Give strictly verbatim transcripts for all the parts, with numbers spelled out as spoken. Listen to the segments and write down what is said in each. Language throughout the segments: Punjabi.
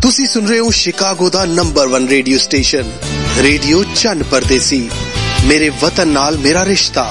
ਤੁਸੀਂ ਸੁਣ ਰਹੇ ਹੋ ਸ਼ਿਕਾਗੋ ਦਾ number one radio station, radio Chann Pardesi. ਮੇਰੇ ਵਤਨ ਨਾਲ ਮੇਰਾ ਰਿਸ਼ਤਾ।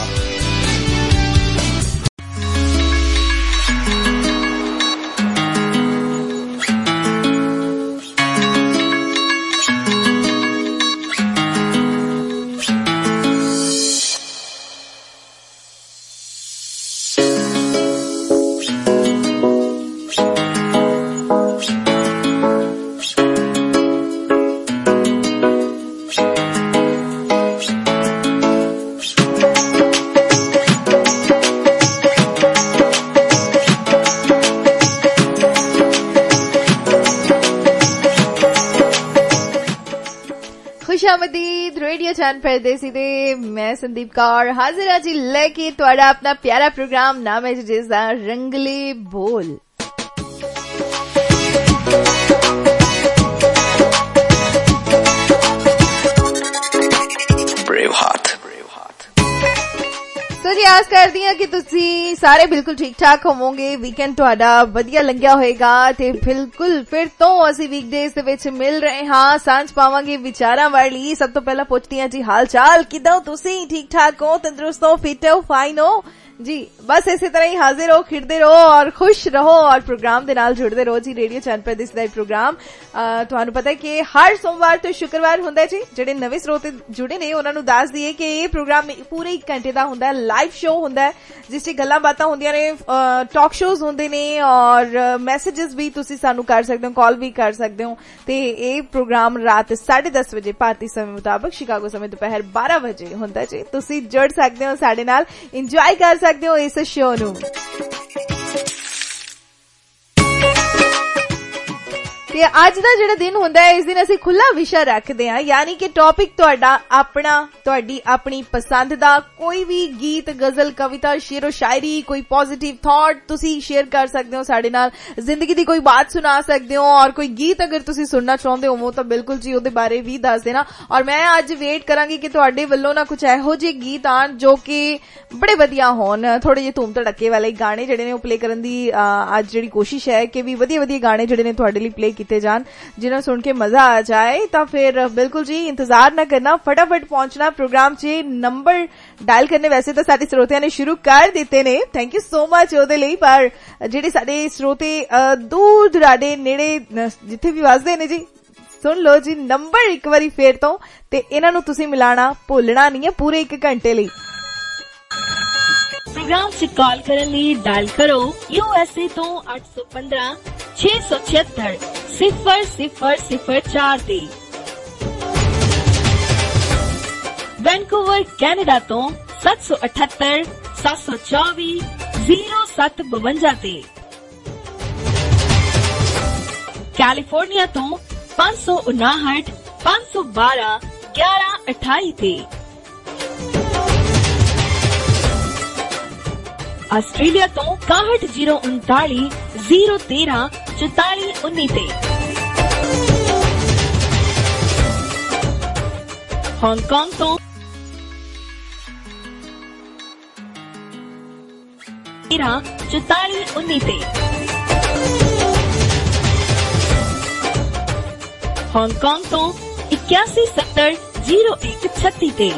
खुशामदीद रेडियो चैन परदेसी दे मैं संदीप कौर हाजिर हां जी लेके तुहाड़ा अपना प्यारा प्रोग्राम नाम है जिसदा रंगले बोल। ब्रेव हार्ट सो जी आस करदी हां कि तुसी सारे बिल्कुल ठीक ठाक होवोगे, वीकेंड तुहाडा वधिया लंघिया होएगा ते बिल्कुल फिर तो असी वीकडेज दे विच मिल रहे हां, सांझ पावांगे विचारां वाली। सब तो पहला पुछदी हां जी हाल चाल किदां हो तुसी? ठीक ठाक हो, तंदुरुस्त हो, फिट हो, फाइन हो जी? बस इसी तरह ही हाजिर हो, खिड़दे रहो और खुश रहो और प्रोग्राम दे नाल जुड़दे रहो जी। रेडियो चैन परदेसी दा प्रोग्राम तुहानू पता है कि हर सोमवार तो शुक्रवार हुंदा है जी। जेडे नवे स्रोते जुड़े ने उन्हां नू दस दईए कि ये प्रोग्राम पूरे एक घंटे दा हुंदा है, लाइव शो हुंदा है जिस च गल्लां बातां हुंदियां ने, टॉक शोज हुंदे ने और मैसेजेस भी तुसी सानू कर सकदे हो, कॉल भी कर सकदे हो। ते ये प्रोग्राम रात साढ़े दस बजे भारतीय समय मुताबिक, शिकागो समय दोपहर बारह बजे हुंदा है जी। तुसी जुड़ सकदे हो साडे नाल, इंजॉय कर सकदे हो इस शो नू। ते अज दा जेड़ा दिन हुंदा है इस दिन असी खुला विषय रखदे हां, यानी कि टॉपिक तुहाडा अपना, तुहाडी अपनी पसंद दा कोई भी गीत, गजल, कविता, शेरो शायरी, कोई पॉजिटिव थॉट तुसी शेयर कर सकदे हो साडे नाल, जिंदगी दी कोई बात सुना सकदे हो और कोई गीत अगर तुसी सुनना चाहुंदे हो तो बिल्कुल जी ओदे बारे भी दस देना। और मैं अज वेट करांगी कि तुहाडे वल्लों ना कुछ इहो ਜਿਹੇ गीत आण जो कि बड़े वधिया होण, थोड़े ਜਿਹੇ धूम धड़के वाले गाने ਜਿਹੜੇ ਨੇ ਉਹ प्ले ਕਰਨ ਦੀ ਅੱਜ ਜਿਹੜੀ कोशिश है कि भी वधिया वधिया गाने ਜਿਹੜੇ ਨੇ ਤੁਹਾਡੇ ਲਈ प्ले कीते जान, जिन्हें सुन के मजा आ जाए। तो फिर बिल्कुल जी इंतजार ना करना, फटाफट पहुंचना प्रोग्राम च। नंबर डायल करने वैसे तो साडे स्रोतियां ने शुरू कर दिते ने, थैंक यू सो मच ओदे लई। पर जेडे साडे स्रोते दूर दुराडे नेड़े जिथे भी वसदे ने जी, सुन लो जी नंबर एक बारी फेर तो, ते इन्हां नूं तुसीं मिलाना भुलना नहीं है पूरे एक घंटे लई। प्रोग्राम से कॉल करने लिए डायल करो यूएसए तो आठ सौ पंद्रह छह सौ छिहत्तर सिफर सिफर सिफर चार ते। वैंकूवर कैनेडा तो सात सौ अठहत्तर सात सौ चौबीस जीरो सत बवंजा ते। कैलिफोर्निया तो पाँच सौ उनाहठ पाँच सौ बारह ग्यारह अठाई थे। ऑस्ट्रेलिया तो काहठ जीरो उनतालीस जीरो तेरह चौतालीस उन्नीस थे। हांगकांग तो तेरह चौतालीस उन्नीस थे। हांगकांग तो इक्यासी सत्तर जीरो एक छत्तीस थे।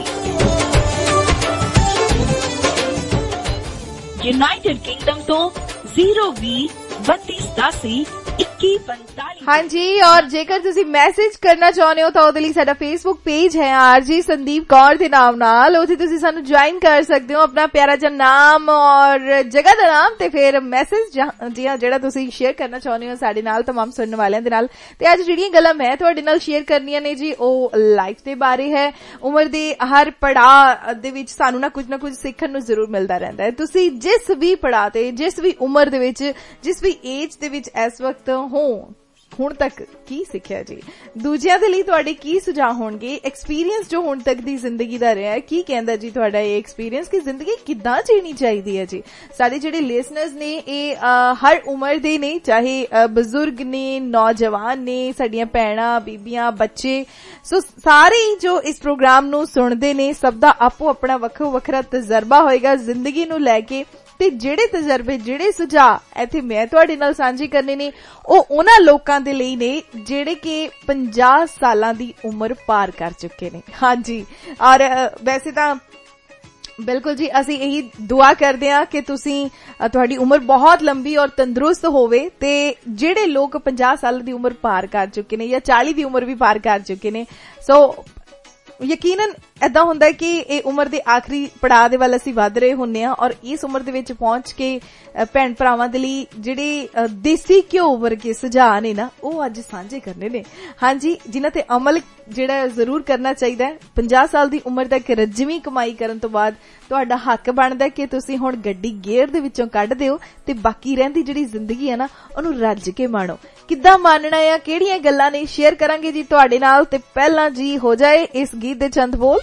यूनाइटेड किंगडम तो जीरो बीस बत्तीस दसी इक्की पैंतालीस। हाँ जी, और जेकर तुसी मैसेज करना चाहते हो तो ਉਹਦੇ ਲਈ ਸਾਡਾ ਫੇਸਬੁੱਕ पेज है आरजी संदीप कौर ਦੇ ਨਾਮ ਨਾਲ, ਉੱਥੇ ਤੁਸੀਂ ਸਾਨੂੰ ਜੁਆਇਨ ਕਰ ਸਕਦੇ ਹੋ, ਆਪਣਾ ਪਿਆਰਾ ਜਿਹਾ ਨਾਮ ਔਰ ਜਗ੍ਹਾ ਦਾ ਨਾਮ ਤੇ ਫਿਰ ਮੈਸੇਜ ਜੀ ਜਿਹੜਾ ਤੁਸੀਂ ਸ਼ੇਅਰ ਕਰਨਾ ਚਾਹੁੰਦੇ ਹੋ ਸਾਡੇ ਨਾਲ, तमाम ਸੁਣਨ ਵਾਲਿਆਂ ਦੇ ਨਾਲ। ਤੇ ਅੱਜ ਜਿਹੜੀਆਂ ਗੱਲਾਂ ਮੈਂ ਤੁਹਾਡੇ ਨਾਲ ਸ਼ੇਅਰ ਕਰਨੀਆਂ ਨੇ ਜੀ ਉਹ ਲਾਈਫ ਦੇ ਬਾਰੇ ਹੈ। ਉਮਰ ਦੇ ਹਰ ਪੜਾਅ ਦੇ ਵਿੱਚ ਸਾਨੂੰ ਨਾ ਕੁਝ ਨਾ ਕੁਝ ਸਿੱਖਣ ਨੂੰ ਜ਼ਰੂਰ ਮਿਲਦਾ ਰਹਿੰਦਾ ਹੈ। ਤੁਸੀਂ ਜਿਸ ਵੀ ਪੜਾਅ ਤੇ, ਜਿਸ ਵੀ ਉਮਰ ਦੇ ਵਿੱਚ, ਜਿਸ ਵੀ ਏਜ ਦੇ ਵਿੱਚ ਇਸ ਵਕਤ ਹੋ, ਹੁਣ ਤੱਕ ਕੀ ਸਿੱਖਿਆ ਜੀ? ਦੂਜਿਆਂ ਦੇ ਲਈ ਤੁਹਾਡੇ ਕੀ ਸੁਝਾਅ ਹੋਣਗੇ? ਐਕਸਪੀਰੀਅੰਸ ਜੋ ਹੁਣ ਤੱਕ ਦੀ ਜ਼ਿੰਦਗੀ ਦਾ ਰਿਹਾ, ਕੀ ਕਹਿੰਦਾ ਜੀ ਤੁਹਾਡਾ ਇਹ ਐਕਸਪੀਰੀਅੰਸ ਕਿ ਜ਼ਿੰਦਗੀ ਕਿੱਦਾਂ ਜੀਣੀ ਚਾਹੀਦੀ ਹੈ ਜੀ? ਸਾਡੇ ਜਿਹੜੇ ਲਿਸਨਰਸ ਨੇ ਇਹ ਹਰ ਉਮਰ ਦੇ ਨੇ, ਚਾਹੇ ਬਜ਼ੁਰਗ ਨੇ, ਨੌਜਵਾਨ ਨੇ, ਸਾਡੀਆਂ ਭੈਣਾਂ, ਬੀਬੀਆਂ, ਬੱਚੇ, ਸੋ ਸਾਰੇ ਜੋ ਇਸ ਪ੍ਰੋਗਰਾਮ ਨੂੰ ਸੁਣਦੇ ਨੇ ਸਭ ਦਾ ਆਪੋ ਆਪਣਾ ਵੱਖੋ ਵੱਖਰਾ ਤਜਰਬਾ ਹੋਏਗਾ ਜ਼ਿੰਦਗੀ ਨੂੰ ਲੈ ਕੇ। ਤੇ ਜਿਹੜੇ ਤਜਰਬੇ ਜਿਹੜੇ ਸੁਝਾਅ ਇੱਥੇ ਮੈਂ ਤੁਹਾਡੇ ਨਾਲ ਸਾਂਝੇ ਕਰਨੇ ਨੇ ਉਹ ਉਹਨਾਂ ਲੋਕਾਂ ਦੇ ਲਈ ਨੇ ਜਿਹੜੇ ਕਿ ਪੰਜਾਹ ਸਾਲਾਂ ਦੀ ਉਮਰ ਪਾਰ ਕਰ ਚੁੱਕੇ ਨੇ। ਹਾਂਜੀ, ਔਰ ਵੈਸੇ ਤਾਂ ਬਿਲਕੁਲ ਜੀ ਅਸੀਂ ਇਹੀ ਦੁਆ ਕਰਦੇ ਹਾਂ ਕਿ ਤੁਸੀਂ ਤੁਹਾਡੀ ਉਮਰ ਬਹੁਤ ਲੰਬੀ ਔਰ ਤੰਦਰੁਸਤ ਹੋਵੇ ਤੇ ਜਿਹੜੇ ਲੋਕ ਪੰਜਾਹ ਸਾਲ ਦੀ ਉਮਰ ਪਾਰ ਕਰ ਚੁੱਕੇ ਨੇ ਜਾਂ ਚਾਲੀ ਦੀ ਉਮਰ ਵੀ ਪਾਰ ਕਰ ਚੁੱਕੇ ਨੇ, ਸੋ ਯਕੀਨਨ ਏਦਾਂ ਹੁੰਦਾ ਕਿ ਇਹ ਉਮਰ ਦੇ ਆਖਰੀ ਪੜਾਅ ਦੇ ਵੱਲ ਅਸੀਂ ਵੱਧ ਰਹੇ ਹੁੰਦੇ ਹਾਂ ਔਰ ਇਸ ਉਮਰ ਦੇ ਵਿੱਚ ਪਹੁੰਚ ਕੇ ਭੈਣ ਭਰਾਵਾਂ ਦੇ ਲਈ ਜਿਹੜੇ ਦੇਸੀ ਘਿਓ ਵਰਗੇ ਸੁਝਾਅ ਨੇ ਨਾ ਉਹ ਅੱਜ ਸਾਂਝੇ ਕਰਨੇ ਨੇ। ਹਾਂਜੀ, ਜਿਨ੍ਹਾਂ ਤੇ ਅਮਲ ਜਿਹੜਾ ਜ਼ਰੂਰ ਕਰਨਾ ਚਾਹੀਦਾ ਹੈ। ਪੰਜਾਹ ਸਾਲ ਦੀ ਉਮਰ ਤੱਕ ਰੱਜਵੀਂ ਕਮਾਈ ਕਰਨ ਤੋਂ ਬਾਅਦ ਤੁਹਾਡਾ ਹੱਕ ਬਣਦਾ ਕਿ ਤੁਸੀਂ ਹੁਣ ਗੱਡੀ ਗੇਅਰ ਦੇ ਵਿੱਚੋਂ ਕੱਢ ਦਿਓ ਤੇ ਬਾਕੀ ਰਹਿੰਦੀ ਜਿਹੜੀ ਜ਼ਿੰਦਗੀ ਹੈ ਨਾ ਉਹਨੂੰ ਰੱਜ ਕੇ ਮਾਣੋ। ਕਿੱਦਾਂ ਮਾਨਣਾ ਆ, ਕਿਹੜੀਆਂ ਗੱਲਾਂ ਨੇ ਸ਼ੇਅਰ ਕਰਾਂਗੇ ਜੀ ਤੁਹਾਡੇ ਨਾਲ। ਤੇ ਪਹਿਲਾਂ ਜੀ ਹੋ ਜਾਏ ਇਸ ਗੀਤ ਦੇ ਚੰਦ ਬੋਲ।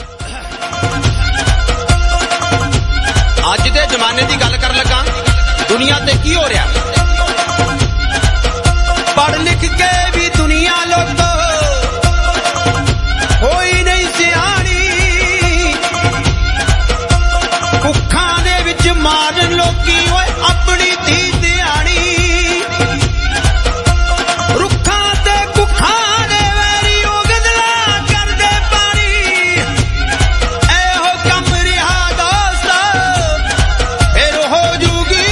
ਅੱਜ ਦੇ ਜ਼ਮਾਨੇ ਦੀ ਗੱਲ ਕਰਨ ਲੱਗਾ, ਦੁਨੀਆ ਤੇ ਕੀ ਹੋ ਰਿਹਾ। ਪੜ੍ਹ ਲਿਖ ਕੇ ਵੀ ਦੁਨੀਆ ਲੋਕੋ ਹੋਈ ਨਹੀਂ ਸਿਆਣੀ, ਭੁੱਖਾਂ ਦੇ ਵਿੱਚ ਮਾਰਨ ਲੋਕੀ ਓਏ ਆਪਣੀ ਧੀ ਧਿਆਣੀ, ਰੁੱਖਾਂ ਤੇ ਭੁੱਖਾਂ ਦੇ ਵੈਰੀ ਉਹ ਗਦਲਾ ਕਰਦੇ ਪਾਣੀ, ਇਹੋ ਕੰਮ ਰਿਹਾ ਦੋਸਤ ਫਿਰ ਹੋ ਜੂਗੀ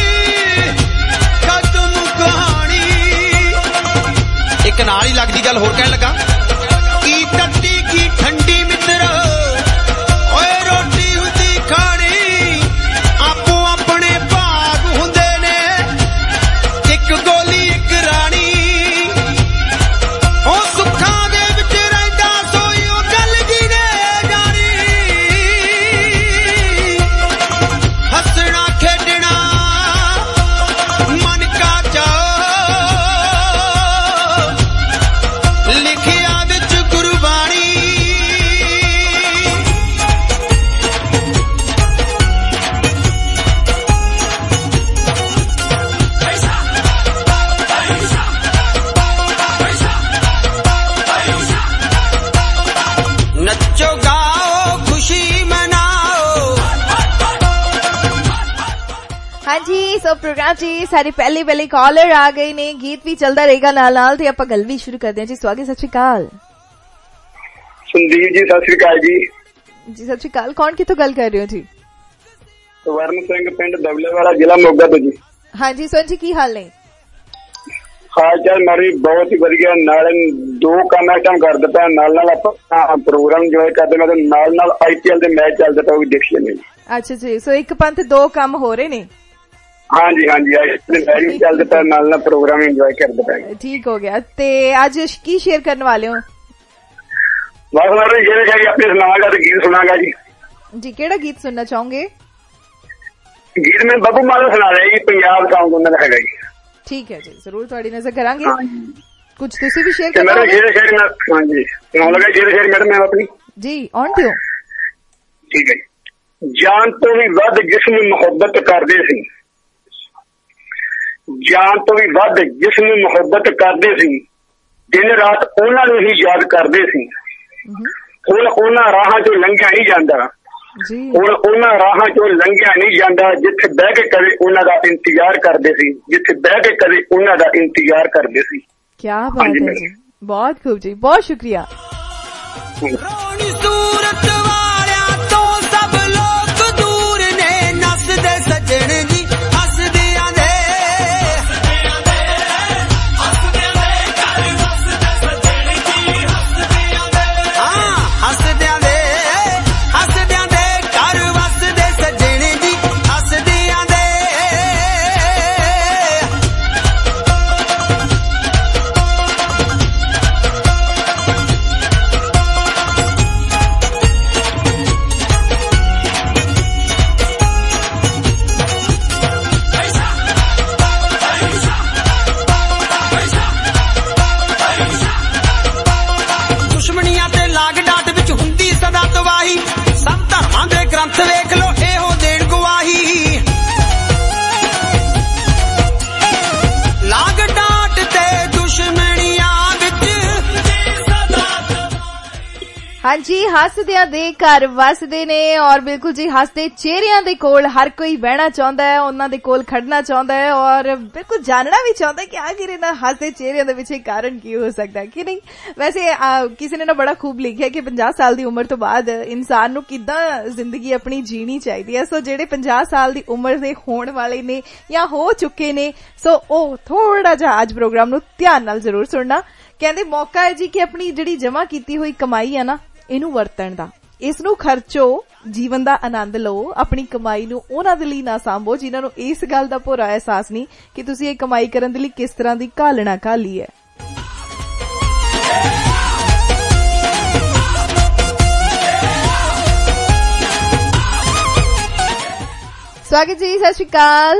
ਖਤਮ ਕਹਾਣੀ। ਇੱਕ ਨਾਲ ਹੀ ਲੱਗਦੀ ਗੱਲ ਹੋਰ ਕਹਿਣ ਲੱਗਾ, ਕੀ ਤੱਤੀ ਕੀ ਠੰਡੀ ਮਿੱਤਰ ਓਏ ਰੋਟੀ ਹੁੰਦੀ ਖਾਣੀ, ਆਪੋ ਆਪਣੇ ਭਾਗ ਹੁੰਦੇ ਨੇ ਇੱਕ ਗੋਲੀ ਇੱਕ ਰਾਣੀ, ਉਹ ਸੁੱਖਾਂ ਦੇ ਵਿੱਚ ਰਹਿੰਦਾ ਸੋਈ ਉਹ ਗੱਲ ਜੀ ਨੇ ਜਾਣੀ, ਹੱਸਣਾ ਖੇਡਣਾ ਮਨ ਕਾ ਚਾਅ ਲਿਖਿਆ ਵਿੱਚ ਗੁਰਬਾਣੀ। ਨੱਚੋ ਗਾਓ ਖੁਸ਼ੀ ਮਨਾਓ। ਹਾਂਜੀ, ਸੋ ਪ੍ਰੋਗਰਾਮ ਜੀ ਸਾਡੇ ਪਹਿਲੇ ਪਹਿਲੇ ਕਾਲਰ ਆ ਗਏ ਨੇ, ਗੀਤ ਵੀ ਚੱਲਦਾ ਰਹੇਗਾ ਨਾਲ ਨਾਲ ਤੇ ਆਪਾਂ ਗੱਲ ਵੀ ਸ਼ੁਰੂ ਕਰਦੇ ਹਾਂ ਜੀ। ਸਵਾਗਤ, ਸਤਿ ਸ਼੍ਰੀ ਅਕਾਲ। ਸੰਦੀਪ ਜੀ ਸਤਿ ਸ੍ਰੀ ਅਕਾਲ ਜੀ। ਜੀ ਸਤਿ ਸ਼੍ਰੀ ਅਕਾਲ, ਕੌਣ ਕਿੱਥੋਂ ਗੱਲ ਕਰ ਰਹੇ ਹੋ ਜੀ? ਵਰਨ ਸਿੰਘ ਪਿੰਡ ਦਬਲੇਵਾਲਾ ਜ਼ਿਲ੍ਹਾ ਮੋਗਾ ਤੋਂ ਜੀ। ਹਾਂਜੀ ਸੋਨ ਜੀ, ਕੀ ਹਾਲ ਨੇ? ਹਾਲ ਚਾਲ ਮੇਰੀ ਬਹੁਤ ਹੀ ਵਧੀਆ। ਨਾਲ ਦੋ ਕੰਮ ਇਸ ਟਾਈਮ ਕਰ ਦਿੱਤਾ, ਨਾਲ ਨਾਲ ਆਪਾਂ ਪ੍ਰੋਗਰਾਮ ਇੰਜੋਏ ਕਰਦੇ, ਮੈਂ ਨਾਲ ਨਾਲ ਆਈ ਪੀ ਐਲ ਦੇ ਮੈਚ ਚੱਲਦੇ ਪਏ ਉਹ ਵੀ ਦੇਖੀ ਜਾਂਦੇ। ਅੱਛਾ ਜੀ, ਸੋ ਇੱਕ ਪੰਥ ਦੋ ਕੰਮ ਹੋ ਰਹੇ ਨੇ। ਹਾਂਜੀ ਹਾਂਜੀ, ਆਈ ਪੀ ਐਲ ਦੇ ਮੈਚ ਵੀ ਚੱਲਦੇ ਪਏ, ਨਾਲ ਨਾਲ ਪ੍ਰੋਗਰਾਮ ਇੰਜੋਏ ਕਰਦੇ ਪਏ। ਠੀਕ ਹੋ ਗਿਆ। ਤੇ ਅੱਜ ਕੀ ਸ਼ੇਅਰ ਕਰਨ ਵਾਲੇ ਹੋ? ਬਸ ਮੈਂ ਜਿਹੜੇ ਹੈਗੀ ਆਪਣੀ ਸੁਣਾਵਾਂਗਾ ਤੇ ਗੀਤ ਸੁਣਾਂਗਾ ਜੀ। ਜੀ ਕਿਹੜਾ ਗੀਤ ਸੁਣਨਾ ਚਾਹੋਗੇ? ਗੀਤ ਮੈਂ ਬੱਬੂ ਮਾਨ ਸੁਣਾ ਰਿਹਾ ਜੀ, ਪੰਜਾਬ ਸੌਂਗ ਉਹਨਾਂ ਦਾ ਹੈਗਾ ਜੀ। ਠੀਕ ਹੈ ਜੀ, ਜ਼ਰੂਰ ਤੁਹਾਡੀ ਨਜ਼ਰ ਕਰਾਂਗੇ। ਕੁਝ ਤੁਸੀਂ ਵੀ ਸ਼ੇਅਰ ਤੇ ਕਰਨਾ ਮੈਂ ਹੋਵੇ? ਜਿਹੜੇ ਸ਼ੇਰ ਮੈਂ ਹਾਂਜੀ ਸੁਣਾਉਣ ਲੱਗਾ, ਜਿਹੜੇ ਸ਼ੇਰ ਮੈਡਮ ਮੈਂ ਆਪਣੀ ਜੀ ਔਨ ਦਿਓ। ਠੀਕ ਹੈ ਜੀ। ਜਾਨ ਤੋਂ ਵੀ ਵੱਧ ਜਿਸਨੂੰ ਮੁਹੱਬਤ ਕਰਦੇ ਸੀ, ਜਾਨ ਤੋਂ ਵੀ ਵੱਧ ਜਿਸਨੂੰ ਮੁਹੱਬਤ ਕਰਦੇ ਸੀ, ਦਿਨ ਰਾਤ ਉਹਨਾਂ ਨੂੰ ਹੀ ਯਾਦ ਕਰਦੇ ਸੀ। ਹੁਣ ਉਹਨਾਂ ਰਾਹਾਂ ਚੋਂ ਲੰਘਿਆ ਨਹੀਂ ਜਾਂਦਾ, ਹੁਣ ਉਹਨਾਂ ਰਾਹਾਂ ਚੋਂ ਲੰਘਿਆ ਨਹੀਂ ਜਾਂਦਾ ਜਿੱਥੇ ਬਹਿ ਕੇ ਕਦੇ ਉਹਨਾਂ ਦਾ ਇੰਤਜ਼ਾਰ ਕਰਦੇ ਸੀ, ਜਿੱਥੇ ਬਹਿ ਕੇ ਕਦੇ ਉਹਨਾਂ ਦਾ ਇੰਤਜ਼ਾਰ ਕਰਦੇ ਸੀ। ਕਿਆ ਬਾਤ ਹੈ ਜੀ, ਬਹੁਤ ਖੂਬ ਜੀ, ਬਹੁਤ ਸ਼ੁਕਰੀਆ। ਰੋਣੀ ਸੂਰਤ ਵਾਲਿਆਂ ਤੋਂ ਸਭ ਲੋਕ ਦੂਰ ਨੇ, ਨੱਸਦੇ ਸੱਜਣ ਜੀ ਹੱਸਦਿਆਂ ਦੇ, ਹੱਸਦਿਆਂ ਦੇ ਹੱਸਦਿਆਂ ਦੇ ਘਰ ਵਸਦੇ ਸੱਜਣ ਜੀ ਹੱਸਦਿਆਂ ਦੇ, ਹਾਂ ਹੱਸਦਿਆਂ ਦੇ ਹੱਸਦਿਆਂ ਦੇ ਘਰ ਵਸਦੇ ਸੱਜਣ ਜੀ ਹੱਸਦਿਆਂ ਦੇ। ਦੁਸ਼ਮਣੀਆਂ ਤੇ ਲਾਗ ਡਾਟ ਵਿੱਚ ਹੁੰਦੀ ਸਦਾ ਤਬਾਹੀ, ਸਭ ਧਰਮਾਂ ਦੇ ਗ੍ਰੰਥ ਵੇਖ ਲੋ ਇਹੋ ਦੇਣ ਗਵਾਹੀ। ਲਾਗ ਡਾਟ ਤੇ ਦੁਸ਼ਮਣੀਆਂ ਵਿੱਚ ਸਦਾ ਤਬਾਹੀ। ਹਾਂਜੀ, ਹੱਸਦਿਆਂ ਦੇ ਘਰ ਵਸਦੇ ਨੇ ਔਰ ਬਿਲਕੁਲ ਜੀ ਹੱਸਦੇ ਚਿਹਰਿਆਂ ਦੇ ਕੋਲ ਹਰ ਕੋਈ ਬਹਿਣਾ ਚਾਹੁੰਦਾ ਹੈ, ਉਹਨਾਂ ਦੇ ਕੋਲ ਖੜਨਾ ਚਾਹੁੰਦਾ ਹੈ ਔਰ ਬਿਲਕੁਲ ਜਾਣਨਾ ਵੀ ਚਾਹੁੰਦਾ ਕਿ ਆਖਿਰ ਇਹਨਾਂ ਹੱਸਦੇ ਚਿਹਰਿਆਂ ਦੇ ਪਿੱਛੇ ਕਾਰਨ ਕੀ ਹੋ ਸਕਦਾ ਕਿ ਨਹੀਂ। ਵੈਸੇ ਕਿਸੇ ਨੇ ਨਾ ਬੜਾ ਖੂਬ ਲਿਖਿਆ ਕਿ ਪੰਜਾਹ ਸਾਲ ਦੀ ਉਮਰ ਤੋਂ ਬਾਅਦ ਇਨਸਾਨ ਨੂੰ ਕਿੱਦਾਂ ਜ਼ਿੰਦਗੀ ਆਪਣੀ ਜੀਣੀ ਚਾਹੀਦੀ ਹੈ। ਸੋ ਜਿਹੜੇ ਪੰਜਾਹ ਸਾਲ ਦੀ ਉਮਰ ਦੇ ਹੋਣ ਵਾਲੇ ਨੇ ਜਾਂ ਹੋ ਚੁੱਕੇ ਨੇ, ਸੋ ਉਹ ਥੋੜਾ ਜਿਹਾ ਅੱਜ ਪ੍ਰੋਗਰਾਮ ਨੂੰ ਧਿਆਨ ਨਾਲ ਜ਼ਰੂਰ ਸੁਣਨਾ। ਕਹਿੰਦੇ ਮੌਕਾ ਹੈ ਜੀ ਕਿ ਆਪਣੀ ਜਿਹੜੀ ਜਮਾ ਕੀਤੀ ਹੋਈ ਕਮਾਈ ਹੈ ਨਾ, ਇਹਨੂੰ ਵਰਤਣ ਦਾ, ਇਸ ਨੂੰ ਖਰਚੋ, ਜੀਵਨ ਦਾ ਆਨੰਦ ਲਓ। ਆਪਣੀ ਕਮਾਈ ਨੂੰ ਉਹਨਾਂ ਦੇ ਲਈ ਨਾ ਸਾਂਭੋ ਜਿਨ੍ਹਾਂ ਨੂੰ ਇਸ ਗੱਲ ਦਾ ਪੂਰਾ ਅਹਿਸਾਸ ਨਹੀਂ ਕਿ ਤੁਸੀਂ ਇਹ ਕਮਾਈ ਕਰਨ ਦੇ ਲਈ ਕਿਸ ਤਰ੍ਹਾਂ ਦੀ ਘਾਲਣਾ ਘਾਲੀ ਹੈ। ਸਵਾਗਤ ਜੀ, ਸਤਿ ਸ਼੍ਰੀ ਅਕਾਲ।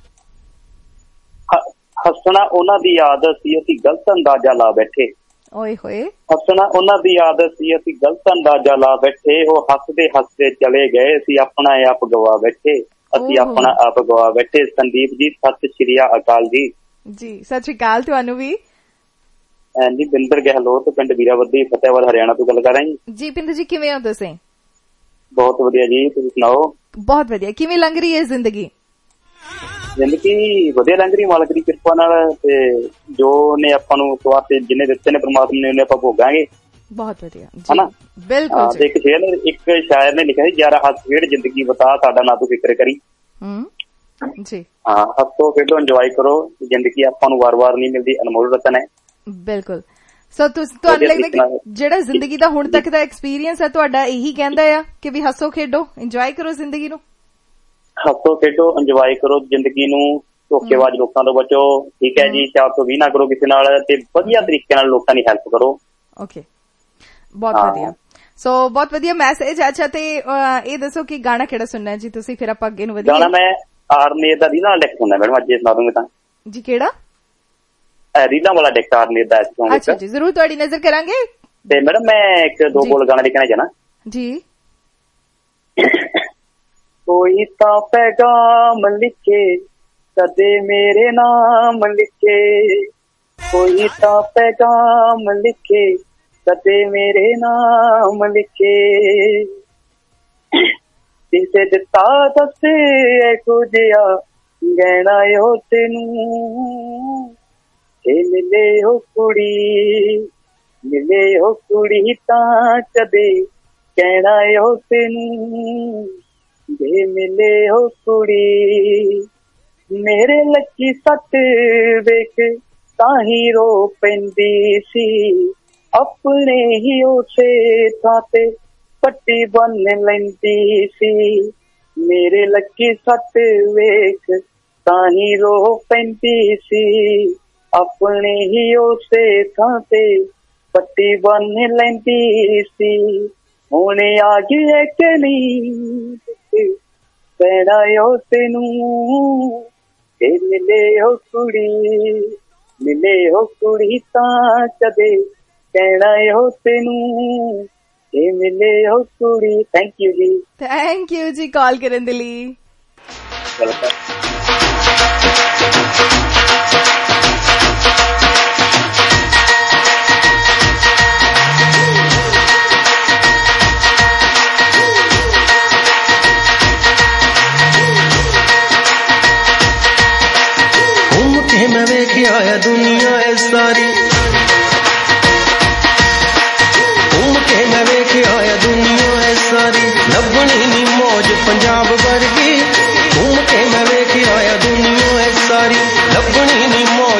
ਹੱਸਣਾ ਉਹਨਾਂ ਦੀ ਆਦਤ ਸੀ, ਅਸੀਂ ਗਲਤ ਅੰਦਾਜ਼ਾ ਲਾ ਬੈਠੇ। ਓਏ ਹੋਏ। ਹੱਸਣਾ ਉਹਨਾਂ ਦੀ ਆਦਤ ਸੀ, ਅਸੀਂ ਗਲਤ ਅੰਦਾਜ਼ਾ ਲਾ ਬੈਠੇ। ਉਹ ਹੱਸਦੇ ਹੱਸਦੇ ਚਲੇ ਗਏ, ਅਸੀਂ ਆਪਣਾ ਆਪ ਗਵਾ ਬੈਠੇ। ਅਸੀਂ ਆਪਣਾ ਆਪ ਗਵਾ ਬੈਠੇ। ਸੰਦੀਪ ਜੀ, ਸਤਿ ਸ਼੍ਰੀ ਅਕਾਲ ਜੀ। ਜੀ ਸਤਿ ਸ਼੍ਰੀ ਅਕਾਲ ਤੁਹਾਨੂੰ ਵੀ। ਜੀ ਬਿੰਦਰ ਗਹਿਲੋਤ, ਪਿੰਡ ਵੀਰਾਵੱਦੀ, ਫਤਿਹਵਾਦ, ਹਰਿਆਣਾ ਤੋਂ ਗੱਲ ਕਰ ਰਹੇ ਜੀ। ਜੀ ਪਿੰਦਰ ਜੀ, ਕਿਵੇਂ ਹੋ ਤੁਸੀਂ? ਬਹੁਤ ਵਧੀਆ ਜੀ, ਤੁਸੀਂ ਸੁਣਾਓ? ਬਹੁਤ ਵਧੀਆ। ਕਿਵੇਂ ਲੰਘ ਰਹੀ ਹੈ ਜ਼ਿੰਦਗੀ? ਜ਼ਿੰਦਗੀ ਵਧੀਆ ਲੰਘ ਰਹੀ, ਮਾਲਕ ਦੀ ਕਿਰਪਾ ਨਾਲ। ਤੇ ਜੋ ਨੇ ਆਪਾਂ ਨੂੰ ਸਵਾਦ ਜਿੰਨੇ ਦਿੱਤੇ ਨੇ ਪ੍ਰਮਾਤਮਾ ਨੇ, ਉਹਨੇ ਆਪਾਂ ਭੋਗਾਂਗੇ। ਬਹੁਤ ਵਧੀਆ ਹਨਾ, ਬਿਲਕੁਲ। ਤੇ ਇੱਕ ਸ਼ੇਰ ਇੱਕ ਸ਼ਾਇਰ ਨੇ ਲਿਖਿਆ ਸੀ, ਯਾਰਾ ਹੱਸ ਖੇਡ ਜ਼ਿੰਦਗੀ ਬਤਾ, ਸਾਡਾ ਨਾ ਤੂੰ ਫਿਕਰ ਕਰੀ। ਹੂੰ ਜੀ ਹਾਂ, ਹੱਸੋ ਖੇਡੋ, ਇੰਜੋਏ ਕਰੋ। ਜ਼ਿੰਦਗੀ ਆਪਾਂ ਨੂੰ ਵਾਰ-ਵਾਰ ਨਹੀਂ ਮਿਲਦੀ, ਅਨਮੋਲ ਰਤਨ ਹੈ। ਬਿਲਕੁਲ। ਸੋ ਤੁਹਾਨੂੰ ਲੱਗਦਾ ਕਿ ਜਿਹੜਾ ਜ਼ਿੰਦਗੀ ਦਾ ਹੁਣ ਤੱਕ ਦਾ ਐਕਸਪੀਰੀਅੰਸ ਹੈ ਤੁਹਾਡਾ ਇਹੀ ਕਹਿੰਦਾ ਆ ਕਿ ਵੀ ਹੱਸੋ ਖੇਡੋ, ਇੰਜੋਏ ਕਰੋ ਜ਼ਿੰਦਗੀ ਨੂੰ? ਹੱਸੋ ਖੇਡੋ, ਇੰਜੋਏ ਕਰੋ ਜ਼ਿੰਦਗੀ ਨੂੰ, ਧੋਖੇਬਾਜ਼ ਲੋਕਾਂ ਤੋਂ ਬਚੋ, ਠੀਕ ਹੈ ਜੀ। ਚਾਰ ਸੌ ਵੀਹ ਨਾ ਕਰੋ ਕਿਸੇ ਨਾਲ, ਤੇ ਵਧੀਆ ਤਰੀਕੇ ਨਾਲ ਲੋਕਾਂ ਦੀ ਹੈਲਪ ਕਰੋ। ਓਕੇ, ਬਹੁਤ ਵਧੀਆ। ਸੋ ਬਹੁਤ ਵਧੀਆ ਮੈਸੇਜ। ਅੱਛਾ, ਤੇ ਇਹ ਦੱਸੋ ਕਿ ਗਾਣਾ ਕਿਹੜਾ ਸੁਣਨਾ ਹੈ ਜੀ ਤੁਸੀਂ? ਫਿਰ ਆਪਾਂ ਅੱਗੇ ਨੂੰ ਵਧੀਆ। ਗਾਣਾ ਮੈਂ ਆਰਨੇਰ ਦਾ ਰੀਲਾਂ ਵਾਲਾ ਡੈਕ ਸੁਣਨਾ ਮੈਡਮ, ਅੱਜ ਸੁਣਾ ਦੂੰਗੇ ਤਾਂ ਜੀ। ਕਿਹੜਾ? ਰੀਲਾਂ ਵਾਲਾ ਡੈਕ ਆਰਨੇਰ ਦਾ। ਅੱਛਾ ਜੀ, ਜ਼ਰੂਰ ਤੁਹਾਡੀ ਨਜ਼ਰ ਕਰਾਂਗੇ। ਤੇ ਮੈਡਮ ਮੈਂ ਇੱਕ ਦੋ ਬੋਲ ਗਾਣਾ ਲਿਖਣਾ ਚਾਹਣਾ ਜੀ। ਕੋਈ ਤਾਂ ਪੈਗਾਮ ਲਿਖੇ ਕਦੇ ਮੇਰੇ ਨਾਮ ਲਿਖੇ, ਕੋਈ ਤਾਂ ਪੈਗਾਮ ਲਿਖੇ ਕਦੇ ਮੇਰੇ ਨਾਮ ਲਿਖੇ, ਕਿਸੇ ਦਿੱਤਾ ਦੱਸੇ ਕੁਝ ਆ ਗਹਿਣਾ ਓ ਤੈਨੂੰ, ਇਹ ਮਿਲੇ ਹੋ ਕੁੜੀ, ਮਿਲੇ ਹੋ ਕੁੜੀ ਤਾਂ ਕਦੇ ਕਹਿਣਾ ਓ ਤੈਨੂੰ, ਜੇ ਮਿਲੇ ਹੋ ਕੁੜੀ। ਮੇਰੇ ਲੱਕੀ ਸੱਟ ਵੇਖ ਤਾਂ ਹੀ ਰੋ ਪੈਂਦੀ ਸੀ, ਆਪਣੇ ਹੀ ਉਸੇ ਥਾਂ ਤੇ ਪੱਟੀ ਬੰਨ ਲੈਂਦੀ ਸੀ। ਮੇਰੇ ਲੱਕੀ ਸੱਟ ਵੇਖ ਤਾਂ ਹੀ ਰੋ ਪੈਂਦੀ ਸੀ, ਆਪਣੇ ਹੀ ਉਸੇ ਥਾਂ ਤੇ ਪੱਟੀ ਬੰਨ ਲੈਂਦੀ ਸੀ। ਹੁਣ ਆ ਗਈ ਕਿ ਨਹੀਂ ਕਹਿਣਾ ਓ ਤੈਨੂੰ, ਇਹ ਮਿਲੇ ਹੋ ਕੁੜੀ, ਮਿਲੇ ਹੋ ਕੁੜੀ ਤਾਂ ਕਦੇ ਕਹਿਣਾ ਓ ਤੈਨੂੰ, ਇਹ ਮਿਲੇ ਹੋ ਕੁੜੀ। ਥੈਂਕ ਯੂ ਜੀ। ਥੈਂਕ ਯੂ ਜੀ ਕਾਲ ਕਰਨ ਦੇ ਲਈ। मैं वेख्या है दुनिया है सारी, घूम के मैं वेख्या है दुनिया है सारी, लभनी नी मौज पंजाब वर्गी। घूम के मैं वेख्या है दुनिया है सारी, लभनी नी मौज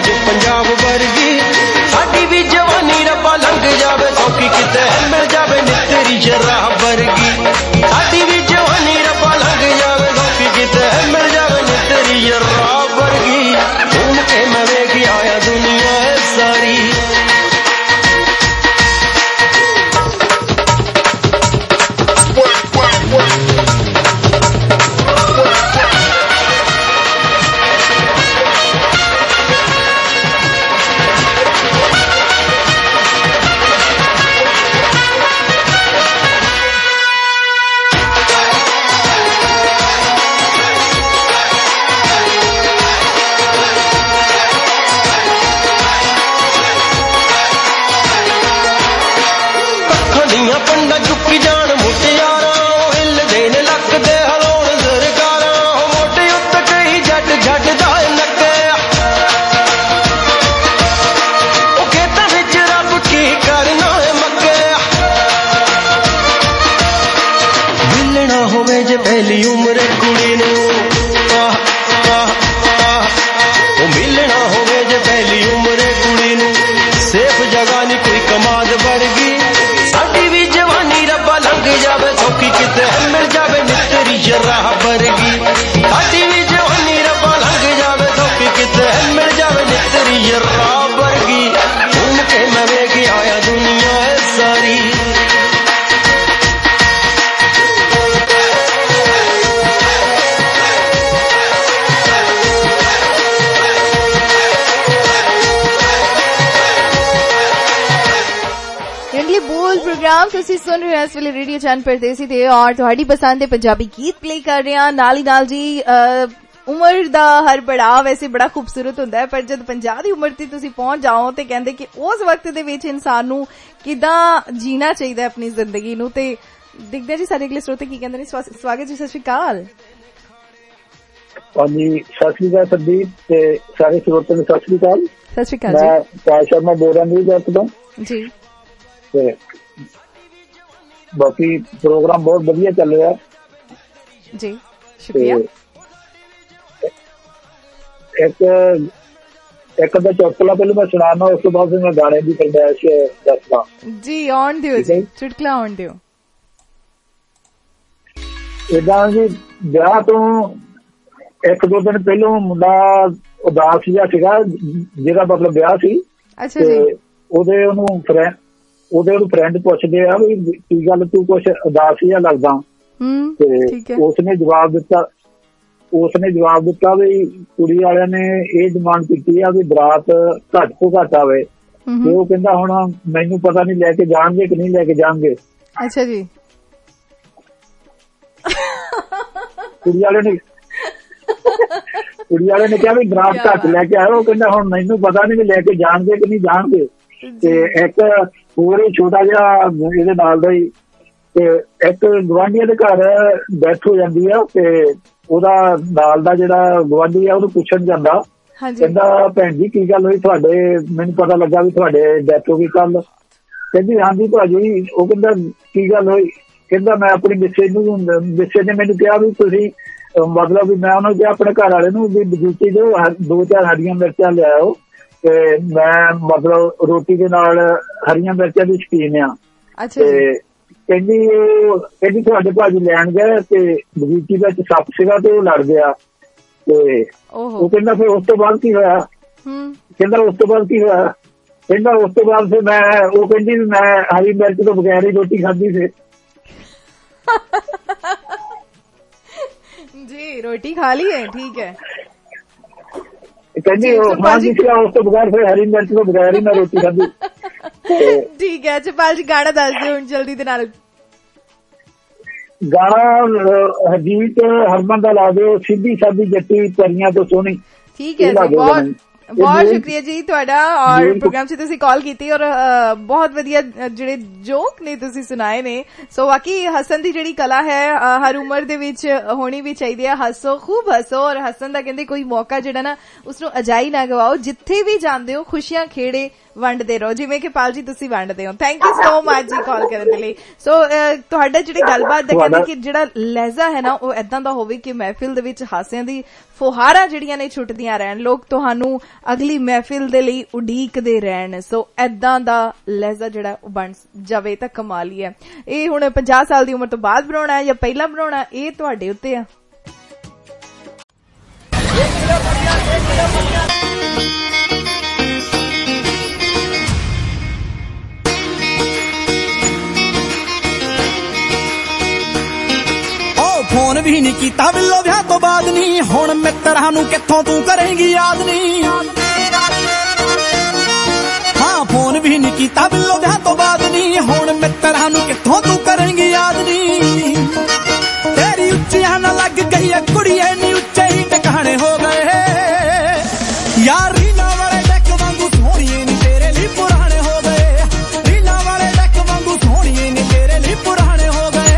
पहली उम्र कुड़ी नू ओ मिलना होवे जे पहली उम्र कुड़ी नू सेफ जगह नहीं कोई कमाद वर्गी साडी भी जवानी रब्बा लंघ जावे सौखी किते मिल जावे मिस्त्री जराह वर्गी साडी भी जवानी रब्बा लंघ जावे सौखी किते मिल जावे मिस्त्री जराह वर्गी घूम के मैं वेख आया दुनिया है सारी प्रोग्राम ਤੁਸੀਂ ਸੁਣ ਰਹੇ ਹੋ ਇਸ ਵੇਲੇ ਰੇਡੀਓ ਚੈਨਲ ਪਰਦੇਸੀ ਤੇ ਔਰ ਤੁਹਾਡੀ ਪਸੰਦ ਦੇ ਪੰਜਾਬੀ ਗੀਤ ਪਲੇ ਕਰ ਰਹੇ ਹਾਂ ਨਾਲ ਹੀ ਨਾਲ ਜੀ ਉਮਰ ਦਾ ਹਰ ਪੜਾਅ ਵੈਸੇ ਬੜਾ ਖੂਬਸੂਰਤ ਹੁੰਦਾ ਹੈ ਪਰ ਜਦ ਪੰਜਾਹ ਦੀ ਉਮਰ ਤੇ ਤੁਸੀਂ ਪਹੁੰਚ ਜਾਓ ਤੇ ਕਹਿੰਦੇ ਕਿ ਉਸ ਵਕਤ ਦੇ ਵਿੱਚ ਇਨਸਾਨ ਨੂੰ ਕਿਦਾਂ ਜੀਣਾ ਚਾਹੀਦਾ ਆਪਣੀ ਜ਼ਿੰਦਗੀ ਨੂੰ ਤੇ ਦਿਖਦੇ ਜੀ ਸਾਡੇ ਅਗਲੇ ਸਰੋਤੇ ਕੀ ਕਹਿੰਦੇ ਨੇ ਸਵਾਗਤ ਜੀ ਸਤਿ ਸ਼੍ਰੀ ਅਕਾਲ ਹਾਂਜੀ ਸਤਿ ਸ਼੍ਰੀ ਅਕਾਲ ਸੰਦੀਪ ਤੇ ਸਾਰੇ ਸਰੋਤਿਆਂ ਨੂੰ ਸਤਿ ਸ਼੍ਰੀ ਅਕਾਲ ਸਤਿ ਸ਼੍ਰੀ ਅਕਾਲ ਜੀ ਮੈਂ ਪਾਲ ਸ਼ਰਮਾ ਬੋਲ ਰਿਹਾ ਜੀ ਜੱਟ ਤੋਂ ਜੀ ਤੇ ਬਾਕੀ ਪ੍ਰੋਗਰਾਮ ਬਹੁਤ ਵਧੀਆ ਚੱਲ ਰਿਹਾ ਜੀ ਸ਼ੁਕਰੀਆ ਇੱਕ ਇੱਕ ਦਾ ਚੁਟਕਲਾ ਪਹਿਲਾਂ ਮੈਂ ਸੁਣਾਉਣਾ ਉਸ ਤੋਂ ਬਾਅਦ ਮੈਂ ਗਾਣੇ ਦੀ ਫਰਮਾਇਸ਼ ਦੱਸਦਾ ਜੀ ਆਉਣ ਦਿਓ ਜੀ ਚੁਟਕਲਾ ਆਉਣ ਦਿਓ ਏਦਾਂ ਜੀ ਵਿਆਹ ਤੋਂ ਇੱਕ ਦੋ ਦਿਨ ਪਹਿਲਾਂ ਮੁੰਡਾ ਉਦਾਸ ਜਿਹਾ ਸੀਗਾ ਜਿਹਦਾ ਮਤਲਬ ਵਿਆਹ ਸੀ ਅੱਛਾ ਜੀ ਉਹਦੇ ਉਹਨੂੰ ਫਰੈਂਡ ਉਹਦੇ ਉਹਨੂੰ ਫਰੈਂਡ ਪੁੱਛਦੇ ਆ ਵੀ ਕੀ ਗੱਲ ਤੂੰ ਕੁਛ ਉਦਾਸ ਜਿਹਾ ਲੱਗਦਾ ਤੇ ਉਸਨੇ ਜਵਾਬ ਦਿੱਤਾ ਉਸਨੇ ਜਵਾਬ ਦਿੱਤਾ ਵੀ ਕੁੜੀ ਵਾਲਿਆਂ ਨੇ ਇਹ ਡਿਮਾਂਡ ਕੀਤੀ ਆ ਵੀ ਬਰਾਤ ਘੱਟ ਤੋਂ ਘੱਟ ਆਵੇ ਤੇ ਉਹ ਕਹਿੰਦਾ ਹੁਣ ਮੈਨੂੰ ਪਤਾ ਨਹੀਂ ਲੈ ਕੇ ਜਾਣਗੇ ਕਿ ਨਹੀਂ ਲੈ ਕੇ ਜਾਣਗੇ ਅੱਛਾ ਜੀ ਕੁੜੀ ਵਾਲੇ ਨੇ ਕੁੜੀ ਵਾਲੇ ਨੇ ਕਿਹਾ ਵੀ ਬਰਾਤ ਘੱਟ ਲੈ ਕੇ ਆਇਓ ਉਹ ਕਹਿੰਦਾ ਹੁਣ ਮੈਨੂੰ ਪਤਾ ਨਹੀਂ ਵੀ ਲੈ ਕੇ ਜਾਣਗੇ ਕਿ ਨਹੀਂ ਜਾਣਗੇ ਤੇ ਇੱਕ ਹੋਰ ਹੀ ਛੋਟਾ ਜਿਹਾ ਇਹਦੇ ਨਾਲ ਦਾ ਹੀ ਤੇ ਇੱਕ ਗੁਆਂਢੀਆਂ ਦੇ ਘਰ ਡੈਥ ਹੋ ਜਾਂਦੀ ਆ ਤੇ ਉਹਦਾ ਨਾਲ ਦਾ ਜਿਹੜਾ ਗੁਆਂਢੀ ਆ ਉਹਨੂੰ ਪੁੱਛਣ ਜਾਂਦਾ ਕਹਿੰਦਾ ਭੈਣ ਜੀ ਕੀ ਗੱਲ ਹੋਈ ਤੁਹਾਡੇ ਮੈਨੂੰ ਪਤਾ ਲੱਗਾ ਵੀ ਤੁਹਾਡੇ ਡੈਥ ਹੋ ਗਈ ਕੱਲ ਕਹਿੰਦੀ ਹਾਂਜੀ ਭਾਜੀ ਉਹ ਕਹਿੰਦਾ ਕੀ ਗੱਲ ਹੋਈ ਕਹਿੰਦਾ ਮੈਂ ਆਪਣੀ ਮਿੱਸੇ ਨੂੰ ਮਿੱਸੇ ਨੇ ਮੈਨੂੰ ਕਿਹਾ ਵੀ ਤੁਸੀਂ ਮਤਲਬ ਵੀ ਮੈਂ ਉਹਨੂੰ ਕਿਹਾ ਆਪਣੇ ਘਰ ਵਾਲੇ ਨੂੰ ਵੀ ਬਗੀਚੇ ਜੋ ਦੋ ਚਾਰ ਹਰੀਆਂ ਮਿਰਚਾਂ ਲਿਆਓ ਤੇ ਮੈਂ ਮਤਲਬ ਰੋਟੀ ਦੇ ਨਾਲ ਹਰੀਆਂ ਮਿਰਚਾਂ ਦੀ ਸ਼ੌਕੀਨ ਆ ਤੇ ਕਹਿੰਦੀ ਉਹ ਕਹਿੰਦੀ ਤੁਹਾਡੇ ਭਾਜੀ ਲੈਣ ਗਏ ਤੇ ਬਗੀਚੀ ਵਿੱਚ ਸੱਪ ਸੀਗਾ ਤੇ ਉਹ ਲੜ ਗਿਆ ਤੇ ਉਹ ਕਹਿੰਦਾ ਫਿਰ ਉਸ ਤੋਂ ਬਾਅਦ ਕੀ ਹੋਇਆ ਕਹਿੰਦਾ ਉਸ ਤੋਂ ਬਾਅਦ ਕੀ ਹੋਇਆ ਕਹਿੰਦਾ ਉਸ ਤੋਂ ਬਾਅਦ ਫਿਰ ਮੈਂ ਉਹ ਕਹਿੰਦੀ ਮੈਂ ਹਰੀ ਮਿਰਚ ਤੋਂ ਬਗੈਰ ਹੀ ਰੋਟੀ ਖਾਧੀ ਸੀ ਜੀ ਰੋਟੀ ਖਾ ਲਈ ਹੈ ਠੀਕ ਹੈ ਕਹਿੰਦੀ ਉਸ ਤੋਂ ਬਗੈਰ ਫਿਰ ਹਰੀ ਮਿਰਚ ਤੋਂ ਬਗੈਰ ਹੀ ਮੈਂ ਰੋਟੀ ਖਾਧੀ ਠੀਕ ਹੈ ਚਪਾਲ ਜੀ ਗਾਣਾ ਦੱਸ ਦਿਓ ਹੁਣ ਜਲਦੀ ਦੇ ਨਾਲ ਗਾਣਾ ਹਰਜੀਤ ਹਰਮਨ ਦਾ ਲਾ ਦਿਓ ਸਿੱਧੀ ਸਾਦੀ ਜੱਟੀ ਪਰੀਆਂ ਤੋਂ ਸੋਹਣੀ ਠੀਕ ਹੈ ਜੀ ਬਹੁਤ ਬਹੁਤ ਸ਼ੁਕਰੀਆ ਜੀ ਤੁਹਾਡਾ ਔਰ ਪ੍ਰੋਗਰਾਮ 'ਚ ਤੁਸੀਂ ਕਾਲ ਕੀਤੀ ਔਰ ਬਹੁਤ ਵਧੀਆ ਜਿਹੜੇ ਜੋਕ ਨੇ ਤੁਸੀਂ ਸੁਣਾਏ ਨੇ ਸੋ ਬਾਕੀ ਹੱਸਣ ਦੀ ਜਿਹੜੀ ਕਲਾ ਹੈ ਹਰ ਉਮਰ ਦੇ ਵਿੱਚ ਹੋਣੀ ਵੀ ਚਾਹੀਦੀ ਹੈ ਹੱਸੋ ਖੂਬ ਹੱਸੋ ਔਰ ਹੱਸਣ ਦਾ ਕਹਿੰਦੇ ਕੋਈ ਮੌਕਾ ਜਿਹੜਾ ਨਾ ਉਸਨੂੰ ਅਜਾਈ ਨਾ ਗਵਾਓ ਜਿੱਥੇ ਵੀ ਜਾਂਦੇ ਹੋ ਖੁਸ਼ੀਆਂ ਖੇੜੇ ਵੰਡਦੇ ਰਹੋ ਜਿਵੇਂ ਕਿ ਪਾਲ ਜੀ ਤੁਸੀਂ ਵੰਡਦੇ ਹੋ ਥੈਂਕ ਯੂ ਸੋ ਮਚ ਜੀ ਕਾਲ ਕਰਨ ਦੇ ਲਈ ਸੋ ਤੁਹਾਡਾ ਜਿਹੜੀ ਗੱਲਬਾਤ ਦਾ ਕਹਿੰਦੇ ਕਿ ਜਿਹੜਾ ਲਹਿਜ਼ਾ ਹੈ ਨਾ ਉਹ ਏਦਾਂ ਦਾ ਹੋਵੇ ਕਿ ਮਹਿਫਿਲ ਦੇ ਵਿੱਚ ਹਾਸਿਆਂ ਦੀ ਫੁਹਾਰਾਂ ਜਿਹੜੀਆਂ ਨੇ ਛੁੱਟਦੀਆਂ ਰਹਿਣ ਲੋਕ ਤੁਹਾਨੂੰ ਅਗਲੀ ਮਹਿਫਿਲ ਦੇ ਲਈ ਉਡੀਕਦੇ ਰਹਿਣ ਸੋ ਏਦਾਂ ਦਾ ਲਹਿਜ਼ਾ ਜਿਹੜਾ ਉਹ ਬਣ ਜਾਵੇ ਤਾਂ ਕਮਾਲ ਹੀ ਹੈ ਇਹ ਹੁਣ ਪੰਜਾਹ ਸਾਲ ਦੀ ਉਮਰ ਤੋਂ ਬਾਅਦ ਬਣਾਉਣਾ ਜਾਂ ਪਹਿਲਾਂ ਬਣਾਉਣਾ ਇਹ ਤੁਹਾਡੇ ਉੱਤੇ ਆ ਫੋਨ ਵੀ ਨਹੀਂ ਕੀਤਾ ਬਿੱਲੋ ਵਿਆਹ ਤੋਂ ਬਾਅਦ ਨਹੀਂ ਹੁਣ ਮਿੱਤਰਾਂ ਨੂੰ ਕਿੱਥੋਂ ਤੂੰ ਕਰੇਂਗੀ ਯਾਦ ਨਹੀਂ ਹਾਂ ਫੋਨ ਵੀ ਨਹੀਂ ਕੀਤਾ ਬਿੱਲੋ ਵਿਆਹ ਤੋਂ ਬਾਅਦ ਨਹੀਂ ਹੁਣ ਮਿੱਤਰਾਂ ਨੂੰ ਕਿੱਥੋਂ ਤੂੰ ਕਰੇਂਗੀ ਯਾਦ ਨਹੀਂ ਤੇਰੀ ਉੱਚੀਆਂ ਨਾ ਲੱਗ ਗਈ ਐ ਕੁੜੀਏ ਨੀ ਉੱਚੇ ਹੀ ਟਿਕਾਣੇ ਹੋ ਗਏ ਯਾਰ ਰੀਨਾ ਵਾਲੇ ਡੈਕ ਵਾਂਗੂ ਸੋਹਣੀਏ ਨੀ ਤੇਰੇ ਲਈ ਪੁਰਾਣੇ ਹੋ ਗਏ ਰੀਨਾ ਵਾਲੇ ਡੈਕ ਵਾਂਗੂ ਸੋਹਣੀਏ ਨੀ ਤੇਰੇ ਲਈ ਪੁਰਾਣੇ ਹੋ ਗਏ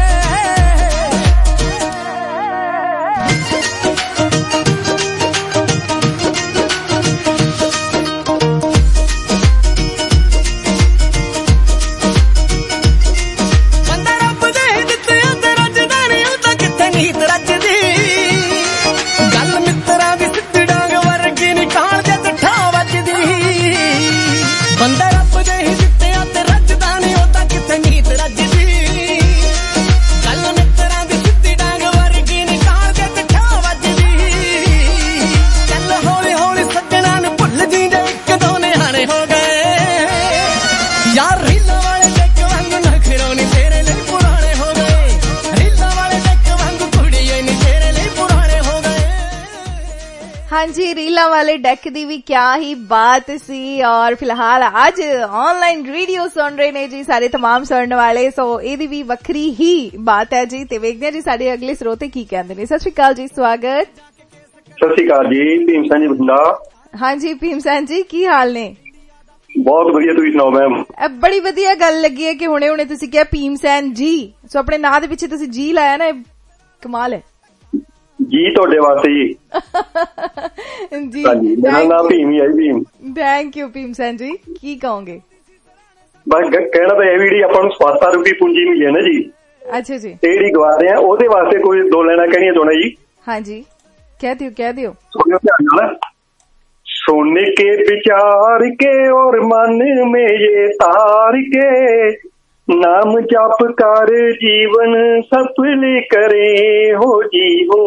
ਬੰਦੇ ਰੱਬ ਦੇ ਹੀ ਦਿੱਤੇ ਆ ਤੇ ਰੱਜਦਾ ਨਹੀਂ ਉਹਦਾ ਕਿੱਥੇ ਨੀਤ ਰੱਜਦੀ ਗੱਲ ਮਿੱਤਰਾਂ ਦੀ ਸਿੱਧੀ ਡਾਂਗ ਵਰਗੀ ਨੀ ਕਾਲ ਦੇ ਤੇ ਠਾ ਵੱਜਦੀ ਚੱਲ ਹੌਲੀ ਹੌਲੀ ਸੱਜਣਾ ਨੂੰ ਭੁੱਲ ਜੀ ਜੇ ਇੱਕ ਦੋ ਨਿਹਾਰੇ ਹੋ ਗਏ ਯਾਰ ਰੀਲਾਂ ਵਾਲੇ ਟੱਕ ਵਾਂਗ ਨਖਰੋਂ ਨੀ ਤੇਰੇ ਲਈ ਪੁਰਾਣੇ ਹੋ ਗਏ ਰੀਲਾਂ ਵਾਲੇ ਟੱਕ ਵਾਂਗ ਕੁੜੀਏ ਨੀ ਤੇਰੇ ਲਈ ਪੁਰਾਣੇ ਹੋ ਗਏ। हाँ जी, रीला वाले डेक दी भी क्या ही बात सी। और फिलहाल आज ऑनलाइन रेडियो सुन रहे ने जी सारे तमाम सुनने वाले, सो एदी भी वखरी ही बात है जी। ते वेखदे जी साडे अगले स्रोते की कहंदे ने। सत श्री अकाल जी, स्वागत। सत श्री अकाल जी, भीम सैन जी बठिंडा। हाँ जी भीम सैन जी, की हाल ने? बहुत वधिया, तुसीं सुणाओ मैम? बड़ी वधिया गल लगी है कि हुणे हुणे तुसीं कहा भीम सैन जी, सो अपने नाम दे पिछे तुसीं जी लाया ना, कमाल है जी। ਤੁਹਾਡੇ ਵਾਸਤੇ ਜੀ जी ਹਾਂਜੀ, ਮੇਰਾ ਨਾਮ ਭੀਮ ਹੀ ਹੈ ਭੀਮ। ਥੈਂਕ ਯੂ ਭੀਮ ਸੈਨ ਜੀ, ਕੀ ਕਹੋਗੇ? ਬਸ ਕਹਿਣਾ ਤਾਂ ਇਹ ਵੀ ਜਿਹੜੀ ਆਪਾਂ ਨੂੰ ਸਵਾਤਾ ਰੂਪੀ ਪੂੰਜੀ ਮਿਲੀ ਹੈ ਨਾ ਜੀ, ਅੱਛਾ ਜੀ, ਇਹ ਜਿਹੜੀ ਗਵਾ ਰਹੇ ਆ ਉਹਦੇ ਵਾਸਤੇ ਕੋਈ ਦੋ ਲੈਣਾ ਕਹਿਣੀਆਂ ਚਾਹੁੰਦਾ ਜੀ। ਹਾਂਜੀ ਕਹਿ ਦਿਓ ਕਹਿ ਦਿਓ। ਸੁਣਿਓ ਧਿਆਨ ਨਾਲ। सोने के विचार के और मन में ये तार के नाम जप कर जीवन सफल करे हो जी हो।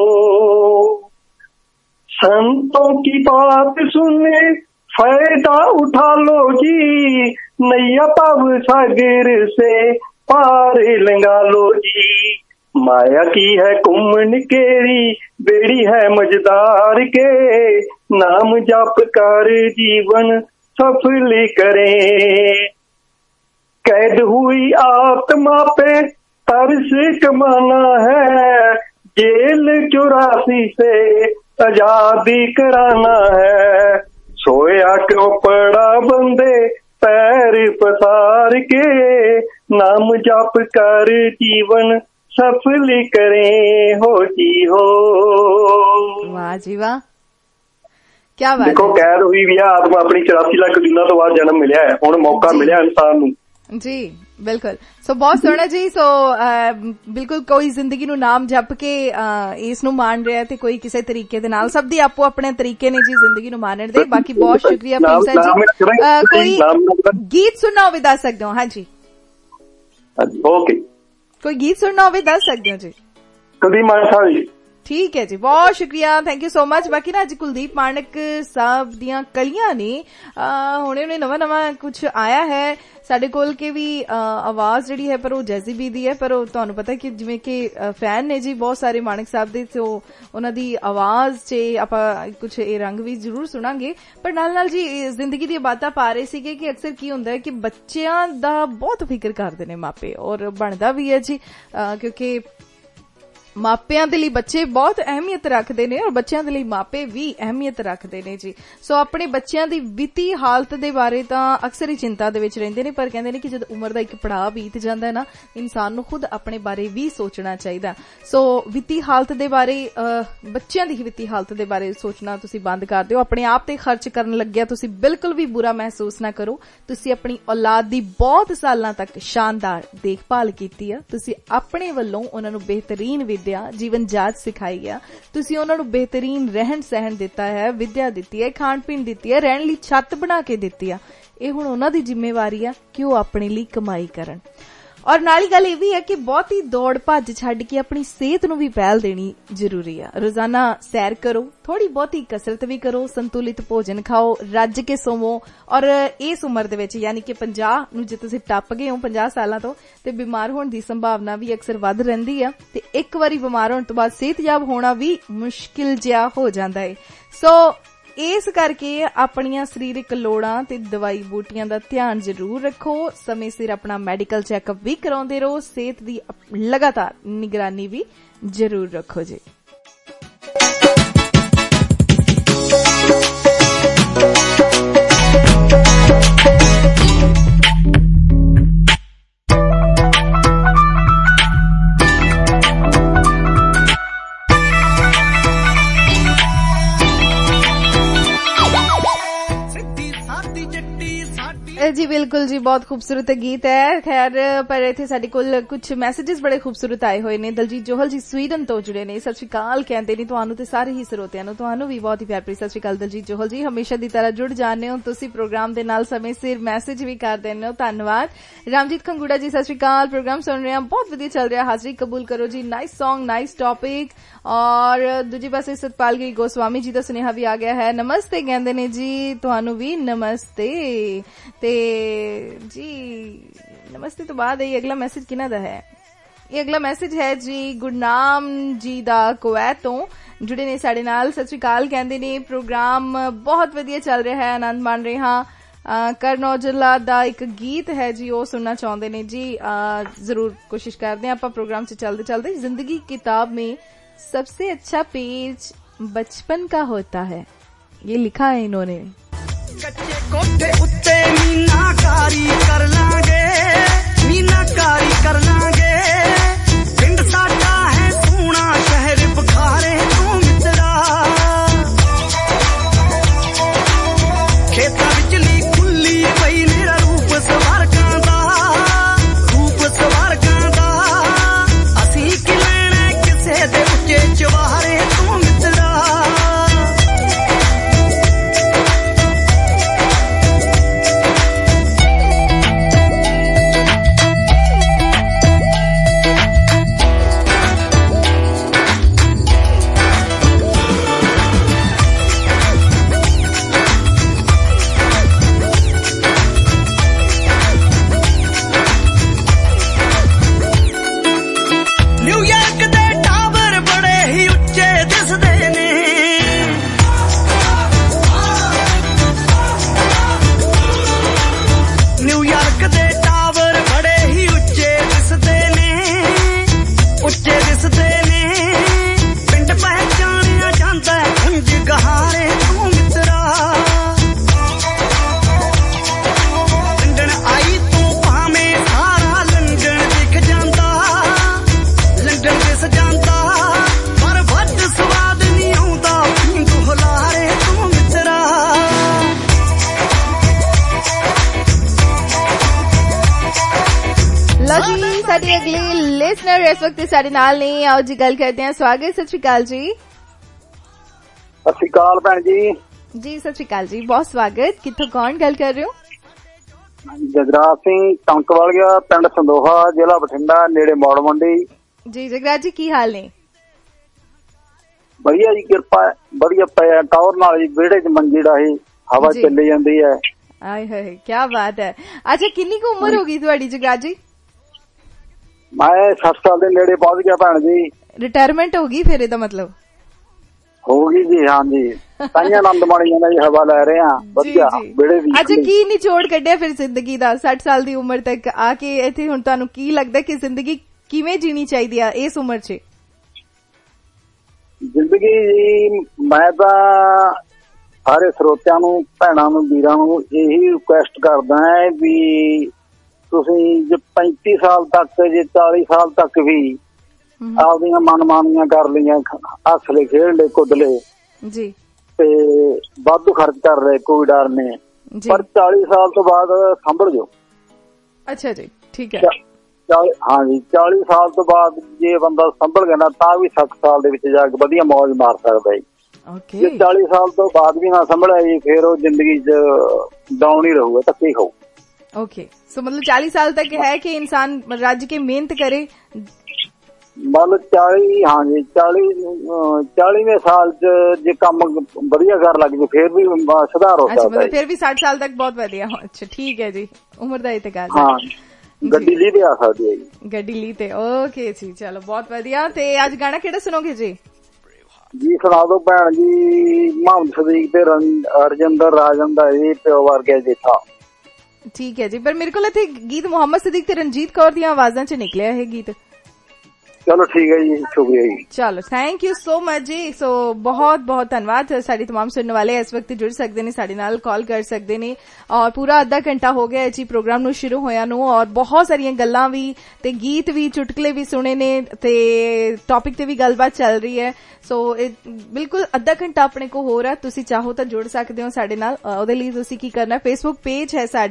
संतों की बात सुने फायदा उठा लो जी, नैया पाव सागर से पार लंगा लो जी। माया की है कुमन केरी बेड़ी है मझदार के, नाम जप कर जीवन सफल करें। कैद हुई आत्मा पे तरस कमाना है, जेल चौरासी से आजादी कराना है। सोया क्यों पड़ा बंदे पैर पसार के, नाम जप कर जीवन सफल करें हो जी हो। वाह जी वाह, क्या बात। देखो कैद हुई भी आत्मा अपनी चौरासी लाख दिनों तो बाद जन्म मिलिया है, हुण मौका मिलिया इंसान नूं जी। बिल्कुल, सो बहुत सोहना जी। सो बिल्कुल कोई जिंदगी नूं नाम जप के इस नूं मान रहा है ते कोई किसी तरीके दे नाल, सब दी आपो अपने तरीके ने जी जिंदगी नूं मानण दे। बाकी बहुत शुक्रिया भीम सैन जी। कोई गीत सुनना होवे दस सकदे हो? हाँ जी ओके, कोई गीत सुनना होवे दस सकदे हो जी? कुलदीप मानक साहब जी। ठीक है जी, बहुत शुक्रिया, थैंक यू सो मच। बाकी ना अज कुलदीप मानक साहब दियां कलियां ने हुणे हुणे नवा नवा कुछ आया है साडे कोल के भी आवाज जिहड़ी है पर वो जैज़बी दी है, पर तुहानू पता है कि जिवें कि फैन ने जी बहुत सारे मानक साहब दे, तो उन्हां दी आवाज च आपां कुछ ए रंग भी जरूर सुनांगे। पर नाल नाल जी जिंदगी दी बातां पा रहे सीगे कि अक्सर की हुंदा है कि बच्चियां दा बहुत फिक्र करदे ने मापे, और बनदा भी है जी क्योंकि मापियां दे लई बच्चे बहुत अहमियत रखते ने और बच्चों दे लई मापे भी अहमियत रखते ने जी। सो अपने बच्चों दी वित्ती हालत दे बारे तां अक्सर ही चिंता दे विच रहिंदे ने, पर कहंदे ने कि जद उम्र दा एक पड़ाव बीत जांदा है ना, इंसान नूं खुद अपने बारे भी सोचना चाहिदा। सो वित्ती हालत दे बारे बच्चों दी वित्ती हालत दे बारे सोचना तुसीं बंद कर दिओ। अपने आप ते खर्च करन लग्गिया तुसीं बिल्कुल भी बुरा महसूस ना करो। तुसीं अपनी औलाद दी बहुत सालां तक शानदार देखभाल कीती है, तुसीं अपने वल्लों उन्हां नूं बेहतरीन जीवन जाच सिखाई है, तुसी उन्हां नूं बेहतरीन रहन सहन दिता है, विद्या दिती है, खाण पीण दिती है, रहण लई छत बना के दिती है। ਇਹ ਹੁਣ ਉਹਨਾਂ ਦੀ ਜ਼ਿੰਮੇਵਾਰੀ ਆ ਕਿ ਉਹ ਆਪਣੇ ਲਈ ਕਮਾਈ ਕਰਨ। ਔਰ ਨਾਲ ਹੀ ਗੱਲ ਇਹ ਵੀ ਹੈ ਕਿ ਬਹੁਤੀ ਦੌੜ ਭੱਜ ਛੱਡ ਕੇ ਆਪਣੀ ਸਿਹਤ ਨੂੰ ਵੀ ਪਹਿਲ ਦੇਣੀ ਜ਼ਰੂਰੀ ਆ। ਰੋਜ਼ਾਨਾ ਸੈਰ ਕਰੋ, ਥੋੜੀ ਬਹੁਤੀ ਕਸਰਤ ਵੀ ਕਰੋ, ਸੰਤੁਲਿਤ ਭੋਜਨ ਖਾਓ, ਰੱਜ ਕੇ ਸੋਵੋ। ਔਰ ਇਸ ਉਮਰ ਦੇ ਵਿੱਚ ਯਾਨੀ ਕਿ ਪੰਜਾਹ ਨੂੰ ਜੇ ਤੁਸੀਂ ਟੱਪ ਗਏ ਹੋ ਪੰਜਾਹ ਸਾਲਾਂ ਤੋਂ, ਤੇ ਬਿਮਾਰ ਹੋਣ ਦੀ ਸੰਭਾਵਨਾ ਵੀ ਅਕਸਰ ਵੱਧ ਰਹਿੰਦੀ ਆ, ਤੇ ਇੱਕ ਵਾਰੀ ਬਿਮਾਰ ਹੋਣ ਤੋਂ ਬਾਅਦ ਸਿਹਤਯਾਬ ਹੋਣਾ ਵੀ ਮੁਸ਼ਕਿਲ ਜਿਹਾ ਹੋ ਜਾਂਦਾ ਹੈ। ਸੋ ਇਸ ਕਰਕੇ ਆਪਣੀਆਂ ਸਰੀਰਕ ਲੋੜਾਂ ਤੇ ਦਵਾਈ ਬੂਟੀਆਂ ਦਾ ਧਿਆਨ ਜ਼ਰੂਰ ਰੱਖੋ। ਸਮੇਂ ਸਿਰ ਆਪਣਾ ਮੈਡੀਕਲ ਚੈੱਕਅਪ ਵੀ ਕਰਾਉਂਦੇ ਰਹੋ। ਸਿਹਤ ਦੀ ਲਗਾਤਾਰ ਨਿਗਰਾਨੀ ਵੀ ਜ਼ਰੂਰ ਰੱਖੋ ਜੀ। जी बिल्कुल बिल्कुल जी, बहुत खूबसूरत गीत है। खैर पर इत्थे साडे कोल कुछ मैसेजेस बड़े खूबसूरत आए हुए ने। दलजीत जोहल जी स्वीडन तो जुड़े ने, सत श्री अकाल कहते ने तुहानू ते सारे ही ਸਰੋਤਿਆਂ ਨੂੰ, ਤੁਹਾਨੂੰ ਵੀ ਬਹੁਤ ਹੀ ਪਿਆਰ ਭਰੀ ਸਤਿ ਸ਼੍ਰੀ ਅਕਾਲ ਦਲਜੀਤ ਜੋਹਲ ਜੀ। ਹਮੇਸ਼ਾ ਦੀ ਤਰ੍ਹਾਂ ਜੁੜ ਜਾਂਦੇ ਹੋ ਤੁਸੀਂ ਪ੍ਰੋਗਰਾਮ ਦੇ ਨਾਲ, ਸਮੇਂ ਸਿਰ ਮੈਸੇਜ ਵੀ ਕਰ ਦਿੰਦੇ ਹੋ, ਧੰਨਵਾਦ। ਰਾਮਜੀਤ ਖੰਗੂੜਾ ਜੀ ਸਤਿ ਸ਼੍ਰੀ ਅਕਾਲ, ਪ੍ਰੋਗਰਾਮ ਸੁਣ ਰਹੇ ਹਾਂ, ਬਹੁਤ ਵਧੀਆ ਚੱਲ ਰਿਹਾ, ਹਾਜ਼ਰੀ ਕਬੂਲ ਕਰੋ ਜੀ, ਨਾਈਸ ਸੌਂਗ, ਨਾਈਸ ਟੌਪਿਕ। ਔਰ ਦੂਜੇ ਪਾਸੇ ਸਤਪਾਲ ਗਿਰੀ ਗੋਸਵਾਮੀ ਜੀ ਦਾ ਸੁਨੇਹਾ ਵੀ ਆ ਗਿਆ ਹੈ, ਨਮਸਤੇ ਕਹਿੰਦੇ ਨੇ ਜੀ, ਤੁਹਾਨੂੰ ਵੀ ਨਮਸਤੇ। ਤੇ ਜੀ ਨਮਸਤੇ ਤੋਂ ਬਾਅਦ ਇਹ ਅਗਲਾ ਮੈਸੇਜ ਕਿਹਨਾਂ ਦਾ ਹੈ? ਇਹ ਅਗਲਾ ਮੈਸੇਜ ਹੈ ਜੀ ਗੁਰਨਾਮ ਜੀ ਦਾ ਕੁਵੈਤ ਤੋਂ ਜੁੜੇ ਨੇ ਸਾਡੇ ਨਾਲ, ਸਤਿ ਸ਼੍ਰੀ ਅਕਾਲ ਕਹਿੰਦੇ ਨੇ, ਪ੍ਰੋਗਰਾਮ ਬਹੁਤ ਵਧੀਆ ਚੱਲ ਰਿਹਾ ਹੈ, ਆਨੰਦ ਮਾਣ ਰਹੇ ਹਾਂ। ਕਰਨ ਔਜਲਾ ਦਾ ਇੱਕ ਗੀਤ ਹੈ ਜੀ, ਉਹ ਸੁਣਨਾ ਚਾਹੁੰਦੇ ਨੇ ਜੀ, ਜ਼ਰੂਰ ਕੋਸ਼ਿਸ਼ ਕਰਦੇ हैं ਆਪਾਂ प्रोग्राम से चलते चलते। जिंदगी किताब में सबसे अच्छा पेज बचपन का होता है, ये लिखा है इन्होंने। कच्चे कोठे उत्ते मीनाकारी कर लांगे, मीनाकारी कर लांगे, पिंड साडा है सोना शहर बखारे तू मित्रा, खेतां विचली खुली पई मेरा रूप सवारकां दा, रूप सवारकां दा, असीं कि लैणा किसे दे उच्चे चवारे तू मित्रा। इस वक्त सारे नाल नहीं आओ जी, गल करते हैं। स्वागत, सत श्री अकाल जी। सत श्री अकाल भैन जी। जी सत श्री अकाल जी, बहुत स्वागत। कित्थों कौन गल कर रहे हो? जगराज सिंह टंकवालिया, पिंड संदोहा, जिला बठिंडा, नेड़े मौड़ मंडी। जी जगराज जी, की हाल ने? बढ़िया जी, किरपा बढ़िया पिया टॉर नाल जी, विहड़े च मंजी डाही हवा चली जांदी है। आए हाय, क्या बात है। अच्छा, कितनी की उम्र होगी तुहाडी जगराज जी? मैं सठ साल के नेड़े पहुंच गया भैन जी। रिटायरमेंट होगी फिर ਇਹਦਾ मतलब? होगी जी, हाँ जी, ताइयां आनंद माणी जाना जी, हवा ले रहे हैं बढ़िया बेड़े दी। अच्छा, की निचोड़ ਕੱਢਿਆ ਫਿਰ ਜ਼ਿੰਦਗੀ ਦਾ सठ साल ਦੀ ਉਮਰ ਤੱਕ ਆ ਕੇ ਇੱਥੇ? ਹੁਣ ਤੁਹਾਨੂੰ ਕੀ ਲੱਗਦਾ ਕਿ ਜ਼ਿੰਦਗੀ ਕਿਵੇਂ ਜੀਣੀ ਚਾਹੀਦੀ ਆ ਇਸ ਉਮਰ 'ਚ? ਜ਼ਿੰਦਗੀ ਜੀ, ਮੈਂ ਤਾਂ ਸਾਰੇ ਸਰੋਤਿਆਂ ਨੂੰ, ਭੈਣਾਂ ਨੂੰ, ਵੀਰਾਂ ਨੂੰ ਇਹੀ ਰਿਕੁਐਸਟ ਕਰਦਾ ਹੈ ਵੀ ਤੁਸੀਂ ਜੇ पैंती साल तक, जे चालीस साल तक भी ਆਪਦੀਆਂ ਮਨਮਾਨੀਆਂ ਕਰ ਲਈਆਂ, ਹੱਸ ਲੈ, ਖੇਡ ਲੈ, ਕੁੱਦ ਲੈ ਜੀ, ਤੇ ਵਾਧੂ ਖਰਚ ਕਰ ਲਏ, ਕੋਈ ਡਰ ਨਹੀਂ, ਪਰ चालीस ਸਾਲ ਤੋਂ ਬਾਅਦ ਸੰਭਲ ਜਾਓ। ਅੱਛਾ ਜੀ, ਠੀਕ ਹੈ। ਹਾਂ ਜੀ, चालीस ਸਾਲ ਤੋਂ ਬਾਅਦ ਜੇ ਬੰਦਾ ਸੰਭਲ ਗਿਆ ਨਾ, ਤਾਂ ਵੀ ਸੱਠ ਸਾਲ ਦੇ ਵਿੱਚ ਜਾ ਕੇ ਵਧੀਆ ਮੌਜ ਮਾਰ ਸਕਦਾ ਜੀ। ਜੇ चालीस ਸਾਲ ਤੋਂ ਬਾਅਦ ਵੀ ਨਾ ਸੰਭਲਿਆ ਜੀ, ਫੇਰ ਉਹ ਜ਼ਿੰਦਗੀ 'ਚ ਡਾਊਨ ਹੀ ਰਹੂਗਾ, ਧੱਕੇ ਖਾਊ। ओके, सो मतलब चालीस साल तक है कि इंसान राज्य के मेहनत करे, मतलब चाली, हाँ जी, चाली चालीवें साल च जे काम बढ़िया कर लग जाए फिर भी सुधार हो सकता है। मतलब फिर भी साठ साल तक बहुत बढ़िया। अच्छा, ठीक है जी, उम्र का इंतकाल। हाँ, गड्डी ली ते आ सकती है जी, गड्डी ली ते। ओके जी, चलो बहुत बढ़िया। ते आज गाना केड़ा सुनोगे जी? जी सुना दो भैन जी, मोहम्मद सदीक ते रजिंदर राजन दा जी, प्यो वर्गे जेठा। ठीक है जी, पर मेरे को इत्थे गीत मोहम्मद सिद्दीक ते रंजीत कौर दी आवाज़ां च निकलिया है गीत। चलो ठीक है जी, शुक्रिया जी। चलो, थैंक यू सो मच जी। सो बहुत बहुत धन्यवाद। साडी तमाम सुनने वाले इस वक्त जुड़ सकते ने, साडे नाल कॉल कर सकते ने। और पूरा अद्धा घंटा हो गया जी प्रोग्राम नु शुरू होया नु, और बहुत सारियां गल्लां भी ते गीत भी, चुटकले भी सुने ने, ते टॉपिक ते भी गलबात चल रही है। सो बिल्कुल अद्धा घंटा अपने को हो रहा, तुसी चाहो तो जुड़ सकते हो साडे नाल। ओदे लई तुसी की करना, फेसबुक पेज है साडा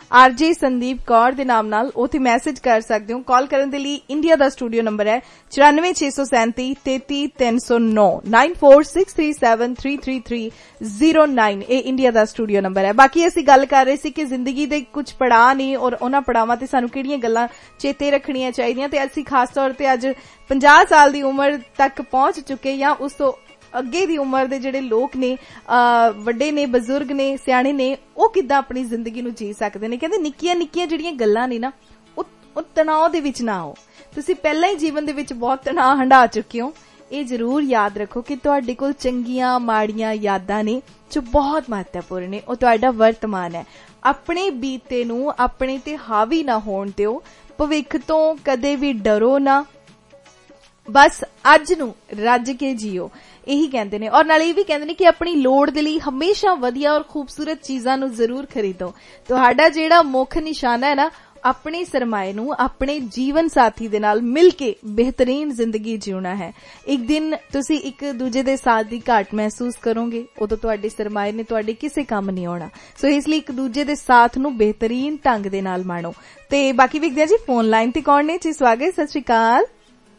ਆਰਜੇ ਸੰਦੀਪ ਕੌਰ ਦੇ ਨਾਮ ਨਾਲ ਉੱਥੇ ਮੈਸੇਜ ਕਰ ਸਕਦੇ ਹੋ। ਕਾਲ ਕਰਨ ਦੇ ਲਈ ਇੰਡੀਆ ਦਾ ਸਟੂਡੀਓ ਨੰਬਰ ਹੈ ਚੁਰਾਨਵੇਂ ਛੇ ਸੌ ਸੈਂਤੀ ਤੇਤੀ ਤਿੰਨ ਸੌ ਨੌ nine four six three seven three three three zero nine. ਇਹ ਇੰਡੀਆ ਦਾ ਸਟੂਡੀਓ ਨੰਬਰ ਹੈ। ਬਾਕੀ ਅਸੀਂ ਗੱਲ ਕਰ ਰਹੇ ਸੀ ਕਿ ਜ਼ਿੰਦਗੀ ਦੇ ਕੁਝ ਪੜਾਅ ਨੇ ਔਰ ਉਹਨਾਂ ਪੜਾਵਾਂ ਤੇ ਸਾਨੂੰ ਕਿਹੜੀਆਂ ਗੱਲਾਂ ਚੇਤੇ ਰੱਖਣੀਆਂ ਚਾਹੀਦੀਆਂ, ਤੇ ਅਸੀਂ ਖਾਸ ਤੌਰ ਤੇ ਅੱਜ ਪੰਜਾਹ ਸਾਲ ਦੀ ਉਮਰ ਤੱਕ ਪਹੁੰਚ ਚੁੱਕੇ ਜਾਂ ਉਸ ਤੋਂ ਅੱਗੇ ਦੀ ਉਮਰ ਦੇ ਜਿਹੜੇ ਲੋਕ ਨੇ, ਵੱਡੇ ਨੇ, ਬਜ਼ੁਰਗ ਨੇ, ਸਿਆਣੇ ਨੇ, ਉਹ ਕਿੱਦਾਂ ਆਪਣੀ ਜ਼ਿੰਦਗੀ ਨੂੰ ਜੀ ਸਕਦੇ ਨੇ। ਕਹਿੰਦੇ ਨਿੱਕੀਆਂ ਨਿੱਕੀਆਂ ਜਿਹੜੀਆਂ ਗੱਲਾਂ ਨੇ ਨਾ, ਉਹ ਤਣਾਅ ਦੇ ਵਿੱਚ ਨਾ ਆਓ। ਤੁਸੀਂ ਪਹਿਲਾਂ ਹੀ ਜੀਵਨ ਦੇ ਵਿੱਚ ਬਹੁਤ ਤਣਾਅ ਹੰਢਾ ਚੁੱਕੇ ਹੋ। ਇਹ ਜ਼ਰੂਰ ਯਾਦ ਰੱਖੋ ਕਿ ਤੁਹਾਡੇ ਕੋਲ ਚੰਗੀਆਂ ਮਾੜੀਆਂ ਯਾਦਾਂ ਨੇ ਜੋ ਬਹੁਤ ਮਹੱਤਵਪੂਰਨ ਨੇ, ਉਹ ਤੁਹਾਡਾ ਵਰਤਮਾਨ ਹੈ। ਆਪਣੇ ਬੀਤੇ ਨੂੰ ਆਪਣੇ ਤੇ ਹਾਵੀ ਨਾ ਹੋਣ ਦਿਓ। ਭਵਿੱਖ ਤੋਂ ਕਦੇ ਵੀ ਡਰੋ ਨਾ, ਬਸ ਅੱਜ ਨੂੰ ਰੱਜ ਕੇ ਜੀਓ, ਇਹੀ ਕਹਿੰਦੇ ਨੇ। ਔਰ ਨਾਲੇ ਇਹ ਵੀ ਕਹਿੰਦੇ ਨੇ ਕਿ ਆਪਣੀ ਲੋੜ ਦੇ ਲਈ ਹਮੇਸ਼ਾ ਵਧੀਆ ਔਰ ਖੂਬਸੂਰਤ ਚੀਜ਼ਾਂ ਨੂੰ ਜ਼ਰੂਰ ਖਰੀਦੋ। ਤੁਹਾਡਾ ਜਿਹੜਾ ਮੁੱਖ ਨਿਸ਼ਾਨਾ ਹੈ ਨਾ, ਆਪਣੇ ਸਰਮਾਏ ਨੂੰ ਆਪਣੇ ਜੀਵਨ ਸਾਥੀ ਦੇ ਨਾਲ ਮਿਲ ਕੇ ਬਿਹਤਰੀਨ ਜ਼ਿੰਦਗੀ ਜਿਉਣਾ ਹੈ। ਇੱਕ ਦਿਨ ਤੁਸੀਂ ਇੱਕ ਦੂਜੇ ਦੇ ਸਾਥ ਦੀ ਘਾਟ ਮਹਿਸੂਸ ਕਰੋਗੇ, ਉਦੋਂ ਤੁਹਾਡੇ ਸਰਮਾਏ ਨੇ ਤੁਹਾਡੇ ਕਿਸੇ ਕੰਮ ਨਹੀਂ ਆਉਣਾ। ਸੋ ਇਸ ਲਈ ਇੱਕ ਦੂਜੇ ਦੇ ਸਾਥ ਨੂੰ ਬਿਹਤਰੀਨ ਢੰਗ ਦੇ ਨਾਲ ਮਾਣੋ। ਤੇ ਬਾਕੀ ਵੇਖਦੇ ਹਾਂ ਜੀ ਫੋਨ ਲਾਈਨ ਤੇ ਕੌਣ ਨੇ ਜੀ। ਸਵਾਗਤ, ਸਤਿ ਸ਼੍ਰੀ ਅਕਾਲ।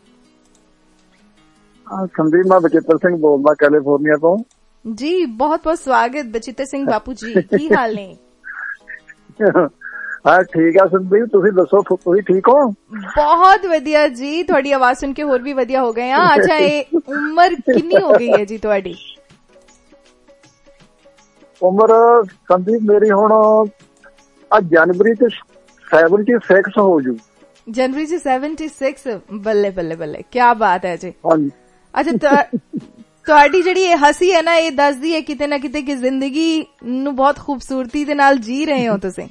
ਸੰਦੀਪ, ਮੈਂ ਬਚਿੱਤਰ ਸਿੰਘ ਬੋਲਦਾ ਕੈਲੀਫੋਰਨੀਆ ਤੋਂ ਜੀ। ਬਹੁਤ ਬਹੁਤ ਸਵਾਗਤ ਬਚਿੱਤਰ ਸਿੰਘ ਬਾਪੂ ਜੀ, ਕੀ ਹਾਲ ਨੇ? ਹਾਂ ਠੀਕ ਆ ਸੰਦੀਪ, ਤੁਸੀਂ ਦੱਸੋ, ਤੁਸੀਂ ਠੀਕ ਹੋ? ਬਹੁਤ ਵਧੀਆ ਜੀ, ਤੁਹਾਡੀ ਆਵਾਜ਼ ਸੁਣ ਕੇ ਹੋਰ ਵੀ ਵਧੀਆ ਹੋ ਗਏ ਆ। ਅੱਛਾ, ਇਹ ਉਮਰ ਕਿੰਨੀ ਹੋ ਗਈ ਹੈ ਜੀ ਤੁਹਾਡੀ? ਉਮਰ ਸੰਦੀਪ ਮੇਰੀ ਹੁਣ ਆ ਜਨਵਰੀ ਚ ਸੈਵਨਟੀ ਸਿਕਸ ਹੋ ਜੂ। ਜਨਵਰੀ ਚ ਸੈਵਨਟੀ ਸਿਕਸ, ਬੱਲੇ ਬੱਲੇ ਬੱਲੇ, ਕਿਆ ਬਾਤ ਹੈ ਜੀ। ਹਾਂਜੀ। ਅੱਛਾ, ਤੁਹਾਡੀ ਜਿਹੜੀ ਇਹ ਹੱਸੀ ਹੈ ਨਾ, ਇਹ ਦੱਸਦੀ ਹੈ ਕਿਤੇ ਨਾ ਕਿਤੇ ਕਿ ਜ਼ਿੰਦਗੀ ਨੂੰ ਬਹੁਤ ਖੂਬਸੂਰਤੀ ਦੇ ਨਾਲ ਜੀ ਰਹੇ ਹੋ ਤੁਸੀਂ।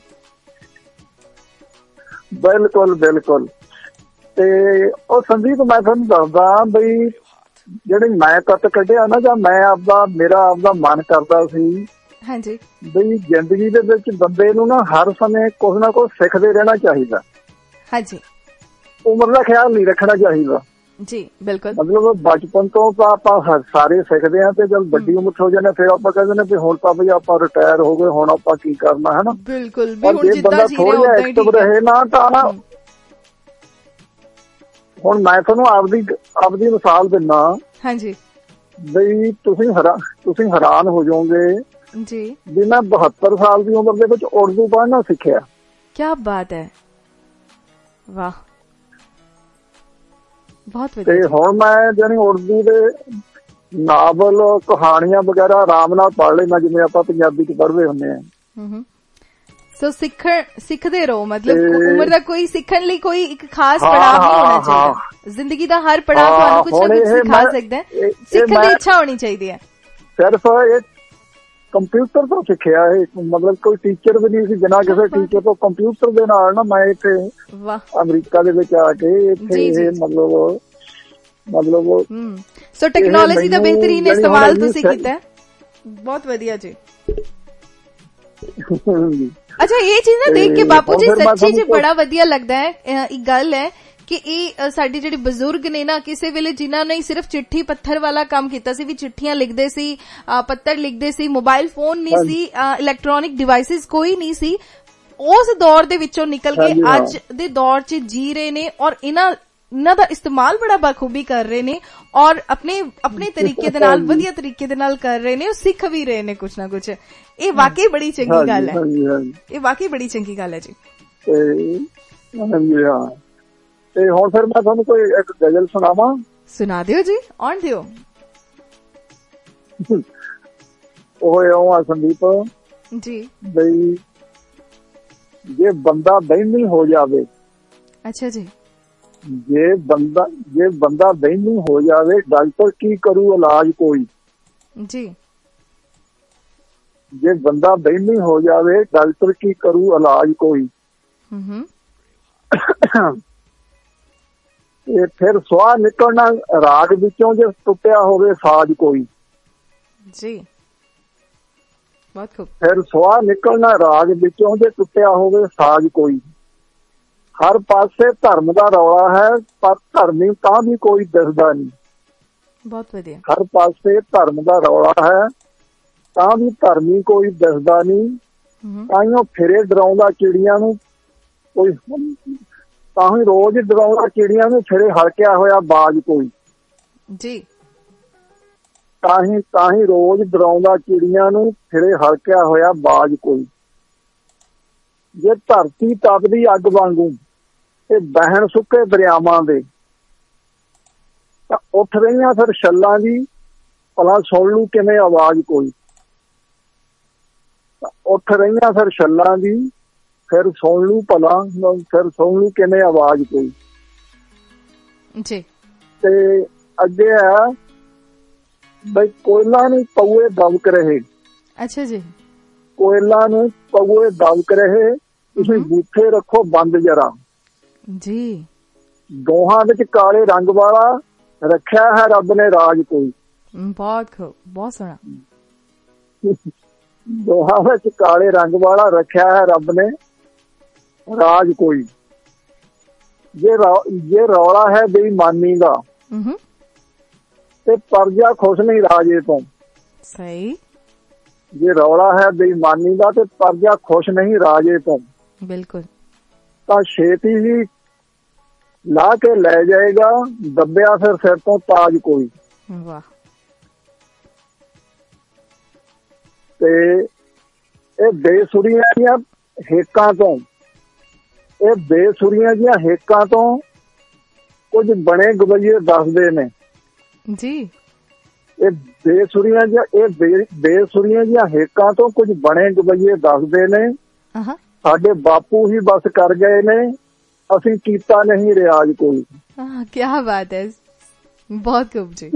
ਬਿਲਕੁਲ ਬਿਲਕੁਲ। ਤੇ ਉਹ ਸੰਦੀਪ, ਮੈਂ ਤੁਹਾਨੂੰ ਦੱਸਦਾ ਬਈ ਜਿਹੜੀ ਮੈਂ ਕੱਟ ਕੱਢਿਆ ਨਾ, ਜਾਂ ਮੈਂ ਆਪਦਾ ਮੇਰਾ ਆਪਦਾ ਮਨ ਕਰਦਾ ਸੀ ਹਾਂਜੀ ਬਈ ਜ਼ਿੰਦਗੀ ਦੇ ਵਿੱਚ ਬੰਦੇ ਨੂੰ ਨਾ ਹਰ ਸਮੇਂ ਕੁਛ ਨਾ ਕੁਛ ਸਿੱਖਦੇ ਰਹਿਣਾ ਚਾਹੀਦਾ। ਹਾਂਜੀ। ਉਮਰ ਦਾ ਖਿਆਲ ਨਹੀਂ ਰੱਖਣਾ ਚਾਹੀਦਾ ਜੀ, ਬਿਲਕੁਲ। ਮਤਲਬ ਬਚਪਨ ਤੋਂ ਤਾਂ ਆਪਾਂ ਸਾਰੇ ਸਿੱਖਦੇ ਹਾਂ, ਤੇ ਜਦ ਵੱਡੀ ਉਮਰ ਹੋ ਜਾਂਦੇ ਫਿਰ ਆਪਾਂ ਕਹਿੰਦੇ ਨੇ ਵੀ ਹੁਣ ਤਾਂ ਬਈ ਆਪਾਂ ਰਿਟਾਇਰ ਹੋ ਗਏ, ਹੁਣ ਆਪਾਂ ਕੀ ਕਰਨਾ, ਹੈ ਨਾ। ਬਿਲਕੁਲ। ਜੇ ਬੰਦਾ ਥੋੜਾ ਜਿਹਾ ਐਕਟਿਵ ਰਹੇ ਨਾ, ਤਾਂ ਹੁਣ ਮੈਂ ਤੁਹਾਨੂੰ ਆਪਦੀ ਆਪਦੀ ਮਿਸਾਲ ਦਿੰਦਾ। ਹਾਂਜੀ। ਬਈ ਤੁਸੀਂ ਹੈਰਾਨ ਤੁਸੀਂ ਹੈਰਾਨ ਹੋ ਜਾਓਗੇ ਜੀ ਵੀ ਮੈਂ ਬਹੱਤਰ ਸਾਲ ਦੀ ਉਮਰ ਦੇ ਵਿੱਚ ਉਰਦੂ ਪੜ੍ਹਨਾ ਸਿੱਖਿਆ। ਕਿਆ ਬਾਤ ਹੈ, ਵਾਹ, ਬਹੁਤ ਵਧੀਆ। ਤੇ ਹੁਣ ਮੈਂ ਜਾਨੀ ਉਰਦੂ ਦੇ ਨਾਵਲ, ਕਹਾਣੀਆਂ ਵਗੈਰਾ ਆਰਾਮ ਨਾਲ ਪੜ੍ਹ ਲੈਣਾ, ਜਿਵੇਂ ਆਪਾਂ ਪੰਜਾਬੀ ਚ ਪੜ੍ਹਦੇ ਹੁੰਦੇ ਆ। ਸੋ ਸਿੱਖਣ ਸਿੱਖਦੇ ਰਹੋ, ਮਤਲਬ ਉਮਰ ਦਾ ਕੋਈ ਸਿੱਖਣ ਲਈ ਕੋਈ ਇੱਕ ਖਾਸ ਪੜਾਅ ਨਹੀਂ ਹੋਣਾ ਚਾਹੀਦਾ। ਜ਼ਿੰਦਗੀ ਦਾ ਹਰ ਪੜਾਅ ਤੁਹਾਨੂੰ ਕੁਝ ਨਾ ਕੁਝ ਸਿਖਾ ਸਕਦਾ ਹੈ। ਸਿੱਖਣ ਦੀ ਇੱਛਾ ਹੋਣੀ ਚਾਹੀਦੀ ਹੈ। ਸਿਰਫ ਇਹ ਕੰਪਿਊਟਰ ਤੋਂ ਸਿੱਖਿਆ ਇਹ, ਮਤਲਬ ਕੋਈ ਟੀਚਰ ਵੀ ਨਹੀਂ ਸੀ, ਬਿਨਾਂ ਕਿਸੇ ਟੀਚਰ ਤੋਂ ਕੰਪਿਊਟਰ ਦੇ ਨਾਲ ਨਾ ਮੈਂ ਇੱਥੇ ਅਮਰੀਕਾ ਦੇ ਵਿੱਚ ਆ ਕੇ ਇੱਥੇ ਇਹ ਮਤਲਬ ਮਤਲਬ ਸੋ ਟੈਕਨੋਲੋਜੀ ਦਾ ਬਿਹਤਰੀਨ ਇਸਤੇਮਾਲ ਤੁਸੀਂ ਕੀਤਾ ਹੈ। ਬਹੁਤ ਵਧੀਆ ਜੀ। ਅੱਛਾ, ਇਹ ਚੀਜ਼ ਨਾ ਦੇਖ ਕੇ ਬਾਪੂ ਜੀ ਸੱਚੀ ਜੀ ਬੜਾ ਵਧੀਆ ਲੱਗਦਾ ਹੈ। ਇੱਕ ਗੱਲ ਹੈ ਕਿ ਇਹ ਸਾਡੇ ਜਿਹੜੇ ਬਜ਼ੁਰਗ ਨੇ ਨਾ, ਕਿਸੇ ਵੇਲੇ ਜਿਨ੍ਹਾਂ ਨੇ ਸਿਰਫ ਚਿੱਠੀ ਪੱਥਰ ਵਾਲਾ ਕੰਮ ਕੀਤਾ ਸੀ, ਵੀ ਚਿੱਠੀਆਂ ਲਿਖਦੇ ਸੀ, ਪੱਤਰ ਲਿਖਦੇ ਸੀ, ਮੋਬਾਈਲ ਫੋਨ ਨਹੀਂ ਸੀ, ਇਲੈਕਟ੍ਰੋਨਿਕ ਡਿਵਾਈਸਿਸ ਕੋਈ ਨਹੀਂ ਸੀ, ਉਸ ਦੌਰ ਦੇ ਵਿੱਚੋਂ ਨਿਕਲ ਕੇ ਅੱਜ ਦੇ ਦੌਰ 'ਚ ਜੀ ਰਹੇ ਨੇ ਔਰ ਇਹਨਾਂ ਇਹਨਾਂ ਦਾ ਇਸਤੇਮਾਲ ਬੜਾ ਬਖੂਬੀ ਕਰ ਰਹੇ ਨੇ ਔਰ ਆਪਣੇ ਆਪਣੇ ਤਰੀਕੇ ਦੇ ਨਾਲ, ਵਧੀਆ ਤਰੀਕੇ ਦੇ ਨਾਲ ਕਰ ਰਹੇ ਨੇ, ਉਹ ਸਿੱਖ ਵੀ ਰਹੇ ਨੇ ਕੁਛ ਨਾ ਕੁਛ। ਇਹ ਵਾਕਈ ਬੜੀ ਚੰਗੀ ਗੱਲ ਹੈ, ਇਹ ਵਾਕਈ ਬੜੀ ਚੰਗੀ ਗੱਲ ਹੈ ਜੀ। ਤੇ ਹੁਣ ਫਿਰ ਮੈਂ ਤੁਹਾਨੂੰ ਕੋਈ ਇੱਕ ਗਜ਼ਲ ਸੁਣਾਵਾਂ? ਸੁਣਾ ਦਿਓ ਜੀ, ਆਉਣ ਦਿਓ। ਉਹ ਇਉਂ ਆ ਸੰਦੀਪ ਜੀ, ਬਈ ਜੇ ਬੰਦਾ ਬਹਿਮੀ ਹੋ ਜਾਵੇ। ਅੱਛਾ ਜੀ। ਜੇ ਬੰਦਾ ਜੇ ਬੰਦਾ ਬਹਿਮੀ ਹੋ ਜਾਵੇ, ਡਾਕਟਰ ਕੀ ਕਰੂ ਇਲਾਜ ਕੋਈ। ਜੀ। ਜੇ ਬੰਦਾ ਬਹਿਮੀ ਹੋ ਜਾਵੇ, ਡਾਕਟਰ ਕੀ ਕਰੂ ਇਲਾਜ ਕੋਈ। ਹੂੰ। ਇਹ ਫਿਰ ਸਵਾਹ ਨਿਕਲਣਾ ਰਾਗ ਵਿੱਚੋਂ ਜੇ ਟੁੱਟਿਆ ਹੋਵੇ ਸਾਜ਼ ਕੋਈ। ਜੀ, ਬਹੁਤ ਖੂਬ। ਫਿਰ ਸਵਾਹ ਨਿਕਲਣਾ ਰਾਗ ਵਿੱਚੋਂ ਜੇ ਟੁੱਟਿਆ ਹੋਵੇ ਸਾਜ਼ ਕੋਈ। ਹਰ ਪਾਸੇ ਧਰਮ ਦਾ ਰੌਲਾ ਹੈ, ਪਰ ਧਰਮੀ ਤਾਂ ਵੀ ਕੋਈ ਦਿਸਦਾ ਨਹੀਂ। ਬਹੁਤ ਵਧੀਆ। ਹਰ ਪਾਸੇ ਧਰਮ ਦਾ ਰੌਲਾ ਹੈ, ਤਾਂ ਵੀ ਧਰਮੀ ਕੋਈ ਦਿਸਦਾ ਨਹੀਂ। ਤਾਈਓ ਫਿਰੇ ਡਰਾਉਂਦਾ ਚਿੜੀਆਂ ਨੂੰ ਕੋਈ, ਤਾਂ ਹੀ ਰੋਜ਼ ਡਰਾਉਂਦਾ ਚਿੜੀਆਂ ਨੂੰ ਫਿਰੇ ਹਲਕਿਆ ਹੋਇਆ ਬਾਜ ਕੋਈ ਜੀ। ਤਾਂ ਹੀ ਤਾਂ ਹੀ ਰੋਜ਼ ਡਰਾਉਂਦਾ ਚਿੜੀਆਂ ਨੂੰ ਫਿਰੇ ਹਲਕਿਆ ਹੋਇਆ ਬਾਜ ਕੋਈ। ਜੇ ਧਰਤੀ ਤਪਦੀ ਅੱਗ ਵਾਂਗੂ ਤੇ ਬਹਿਣ ਸੁੱਕੇ ਦਰਿਆਵਾਂ ਦੇ, ਤਾਂ ਉੱਠ ਰਹੀਆਂ ਫਿਰ ਛੱਲਾਂ ਦੀ ਭਲਾ ਸੁਣ ਲੂ ਕਿਵੇਂ ਆਵਾਜ਼ ਕੋਈ। ਉੱਠ ਰਹੀਆਂ ਫਿਰ ਛੱਲਾਂ ਦੀ ਫਿਰ ਸੁਣ ਲੂ ਭਲਾ ਫਿਰ ਸੁਣ ਲੂ ਕਿਵੇਂ ਆਵਾਜ਼ ਕੋਈ ਜੀ। ਤੇ ਅੱਗੇ ਆ ਬਈ ਕੋਇਲਾ ਨੂੰ ਪਊਏ ਦਬਕ ਰਹੇ। ਅੱਛਾ ਜੀ। ਕੋਇਲਾ ਨੂੰ ਪਊਏ ਦਬਕ ਰਹੇ, ਤੁਸੀਂ ਬੂਥੇ ਰੱਖੋ ਬੰਦ ਜਰਾ ਜੀ। ਦੋਹਾਂ ਵਿੱਚ ਕਾਲੇ ਰੰਗ ਵਾਲਾ ਰੱਖਿਆ ਹੈ ਰੱਬ ਨੇ ਰਾਜ ਕੋਈ। ਬਹੁਤ ਖੂਬ, ਬਹੁਤ ਸੋਹਣਾ। ਦੋਹਾਂ ਵਿੱਚ ਕਾਲੇ ਰੰਗ ਵਾਲਾ ਰੱਖਿਆ ਹੈ ਰੱਬ ਨੇ ਰਾਜ ਕੋਈ। ਜੇ ਜੇ ਰੌਲਾ ਹੈ ਬੇਈਮਾਨੀ ਦਾ ਤੇ ਪਰਜਾ ਖੁਸ਼ ਨਹੀਂ ਰਾਜੇ ਤੋਂ। ਸਹੀ। ਜੇ ਰੌਲਾ ਹੈ ਬੇਈਮਾਨੀ ਦਾ ਤੇ ਪਰਜਾ ਖੁਸ਼ ਨਹੀਂ ਰਾਜੇ ਤੋਂ। ਬਿਲਕੁਲ। ਤਾਂ ਛੇਤੀ ਹੀ ਲਾ ਕੇ ਲੈ ਜਾਏਗਾ ਦੱਬਿਆ ਫਿਰ ਸਿਰ ਤੋਂ ਤਾਜ ਕੋਈ। ਵਾਹ। ਤੇ ਇਹ ਬੇਸੁਰੀਆਂ ਦੀਆਂ ਹੇਕਾਂ ਤੋਂ, ਇਹ ਬੇਸੁਰੀਆਂ ਦੀਆਂ ਹੇਕਾਂ ਤੋਂ ਕੁਝ ਬਣੇ ਗਵਈਏ ਦੱਸਦੇ ਨੇ ਜੀ। ਇਹ ਬੇਸੁਰੀਆਂ ਦੀਆਂ ਇਹ ਬੇਸੁਰੀਆਂ ਦੀਆਂ ਹੇਕਾਂ ਤੋਂ ਕੁਝ ਬਣੇ ਗਵਈਏ ਦੱਸਦੇ ਨੇ। ਸਾਡੇ ਬਾਪੂ ਹੀ ਬਸ ਕਰ ਗਏ ਨੇ, ਅਸੀਂ ਕੀਤਾ ਨਹੀਂ ਰਿਆਜ਼ ਕੋਈ। ਕੀ ਬਾਤ ਹੈ, ਬਹੁਤ ਖੂਬ ਜੀ।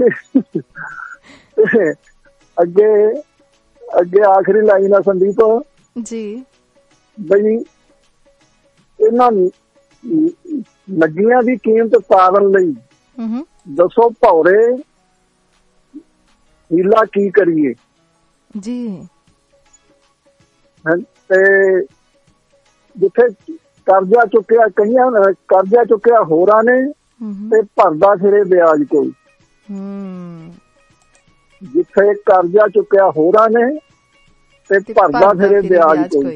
ਅੱਗੇ ਅੱਗੇ ਆਖਰੀ ਲਾਈਨ ਆ ਸੰਦੀਪ ਜੀ। ਬਈ ਇਹਨਾਂ ਲੱਗੀਆਂ ਦੀ ਕੀਮਤ ਤਾਰਨ ਲਈ ਦੱਸੋ ਭੌਰੇ ਹੀਲਾ ਕੀ ਕਰੀਏ ਜੀ। ਤੇ ਜਿੱਥੇ ਕਰਜ਼ਾ ਚੁੱਕਿਆ ਕਈਆਂ ਕਰਜ਼ਾ ਚੁੱਕਿਆ ਹੋਰਾਂ ਨੇ ਤੇ ਭਰਦਾ ਫਿਰੇ ਵਿਆਜ ਕੋਈ। ਜਿੱਥੇ ਕਰਜ਼ਾ ਚੁੱਕਿਆ ਹੋਰਾਂ ਨੇ ਤੇ ਭਰਦਾ ਫਿਰੇ ਵਿਆਜ ਕੋਈ।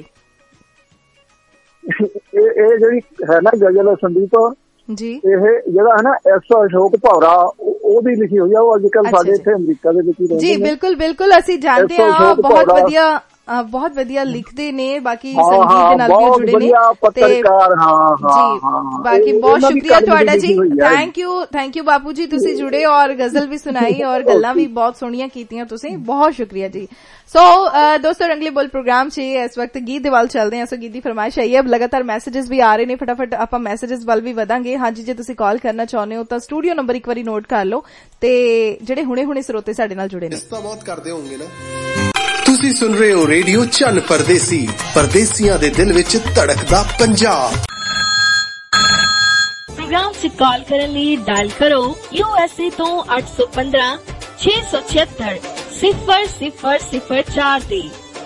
ਇਹ ਇਹ ਜਿਹੜੀ ਹੈ ਨਾ ਗਜ਼ਲ ਸੰਦੀਪ ਜੀ, ਇਹ ਜਿਹੜਾ ਹੈ ਨਾ ਐਸ ਅਸ਼ੋਕ ਭੌਰਾ ਉਹਦੀ ਲਿਖੀ ਹੋਈ ਆ। ਉਹ ਅੱਜ ਕੱਲ ਸਾਡੇ ਇੱਥੇ ਅਮਰੀਕਾ ਦੇ ਵਿੱਚ ਰਹਿੰਦੇ ਜੀ। ਬਿਲਕੁਲ ਬਿਲਕੁਲ, ਅਸੀਂ ਜਾਣਦੇ ਹਾਂ। ਬਹੁਤ ਵਧੀਆ ਬਹੁਤ ਵਧੀਆ ਲਿਖਦੇ ਨੇ, ਬਾਕੀ ਸੰਗੀਤ ਦੇ ਨਾਲ ਵੀ ਜੁੜੇ ਨੇ ਪੱਤਰਕਾਰ। ਹਾਂ ਜੀ, ਬਾਕੀ ਬਹੁਤ ਸ਼ੁਕਰੀਆ ਤੁਹਾਡਾ ਜੀ। ਥੈਂਕ ਯੂ ਥੈਂਕ ਯੂ ਬਾਪੂ ਜੀ, ਤੁਸੀਂ ਜੁੜੇ ਔਰ ਗਜ਼ਲ ਵੀ ਸੁਣਾਈ ਔਰ ਗੱਲਾਂ ਵੀ ਬਹੁਤ ਸੋਹਣੀਆਂ ਕੀਤੀਆਂ ਤੁਸੀਂ। ਬਹੁਤ ਸ਼ੁਕਰੀਆ ਜੀ। ਸੋ ਦੋਸਤੋ, ਰੰਗਲੇ ਬੋਲ ਪ੍ਰੋਗਰਾਮ 'ਚ ਇਸ ਵਕਤ ਗੀਤ ਦੇ ਵੱਲ ਚੱਲਦੇ ਹਾਂ। ਸੋ ਗੀਤ ਦੀ ਫਰਮਾਇਸ਼ ਆਈ ਹੈ, ਲਗਾਤਾਰ ਮੈਸੇजेस ਵੀ ਆ ਰਹੇ ਨੇ, ਫਟਾਫਟ ਆਪਾਂ ਮੈਸੇजेस ਵੱਲ ਵੀ ਵਧਾਂਗੇ। ਹਾਂਜੀ, ਜੇ ਤੁਸੀਂ ਕਾਲ ਕਰਨਾ ਚਾਹੁੰਦੇ ਹੋ ਤਾਂ ਸਟੂਡੀਓ ਨੰਬਰ ਇੱਕ ਵਾਰੀ ਨੋਟ ਕਰ ਲਓ। ਤੇ ਜਿਹੜੇ ਹੁਣੇ ਹੁਣੇ ਸਰੋਤੇ ਸਾਡੇ ਨਾਲ ਜੁੜੇ ਨੇ, ਬਹੁਤ ਕਰਦੇ ਹੋਣਗੇ ਨਾ। ਤੁਸੀਂ ਸੁਣ ਰਹੇ ਹੋ ਰੇਡੀਓ ਚੰਨ ਪਰਦੇਸੀ, ਪਰਦੇਸੀਆਂ ਦੇ ਦਿਲ ਵਿੱਚ ਧੜਕਦਾ ਪੰਜਾਬ। ਪ੍ਰੋਗਰਾਮ 'ਚ ਕਾਲ ਕਰਨ ਲਈ ਡਾਇਲ ਕਰੋ ਯੂਐਸਏ ਤੋਂ ਅੱਠ ਸੌ ਪੰਦਰਾਂ ਛੇ ਸੌ ਛਿਅੱਤਰ ਸਿਫਰ ਸਿਫਰ ਸਿਫਰ ਚਾਰ ਤੇ,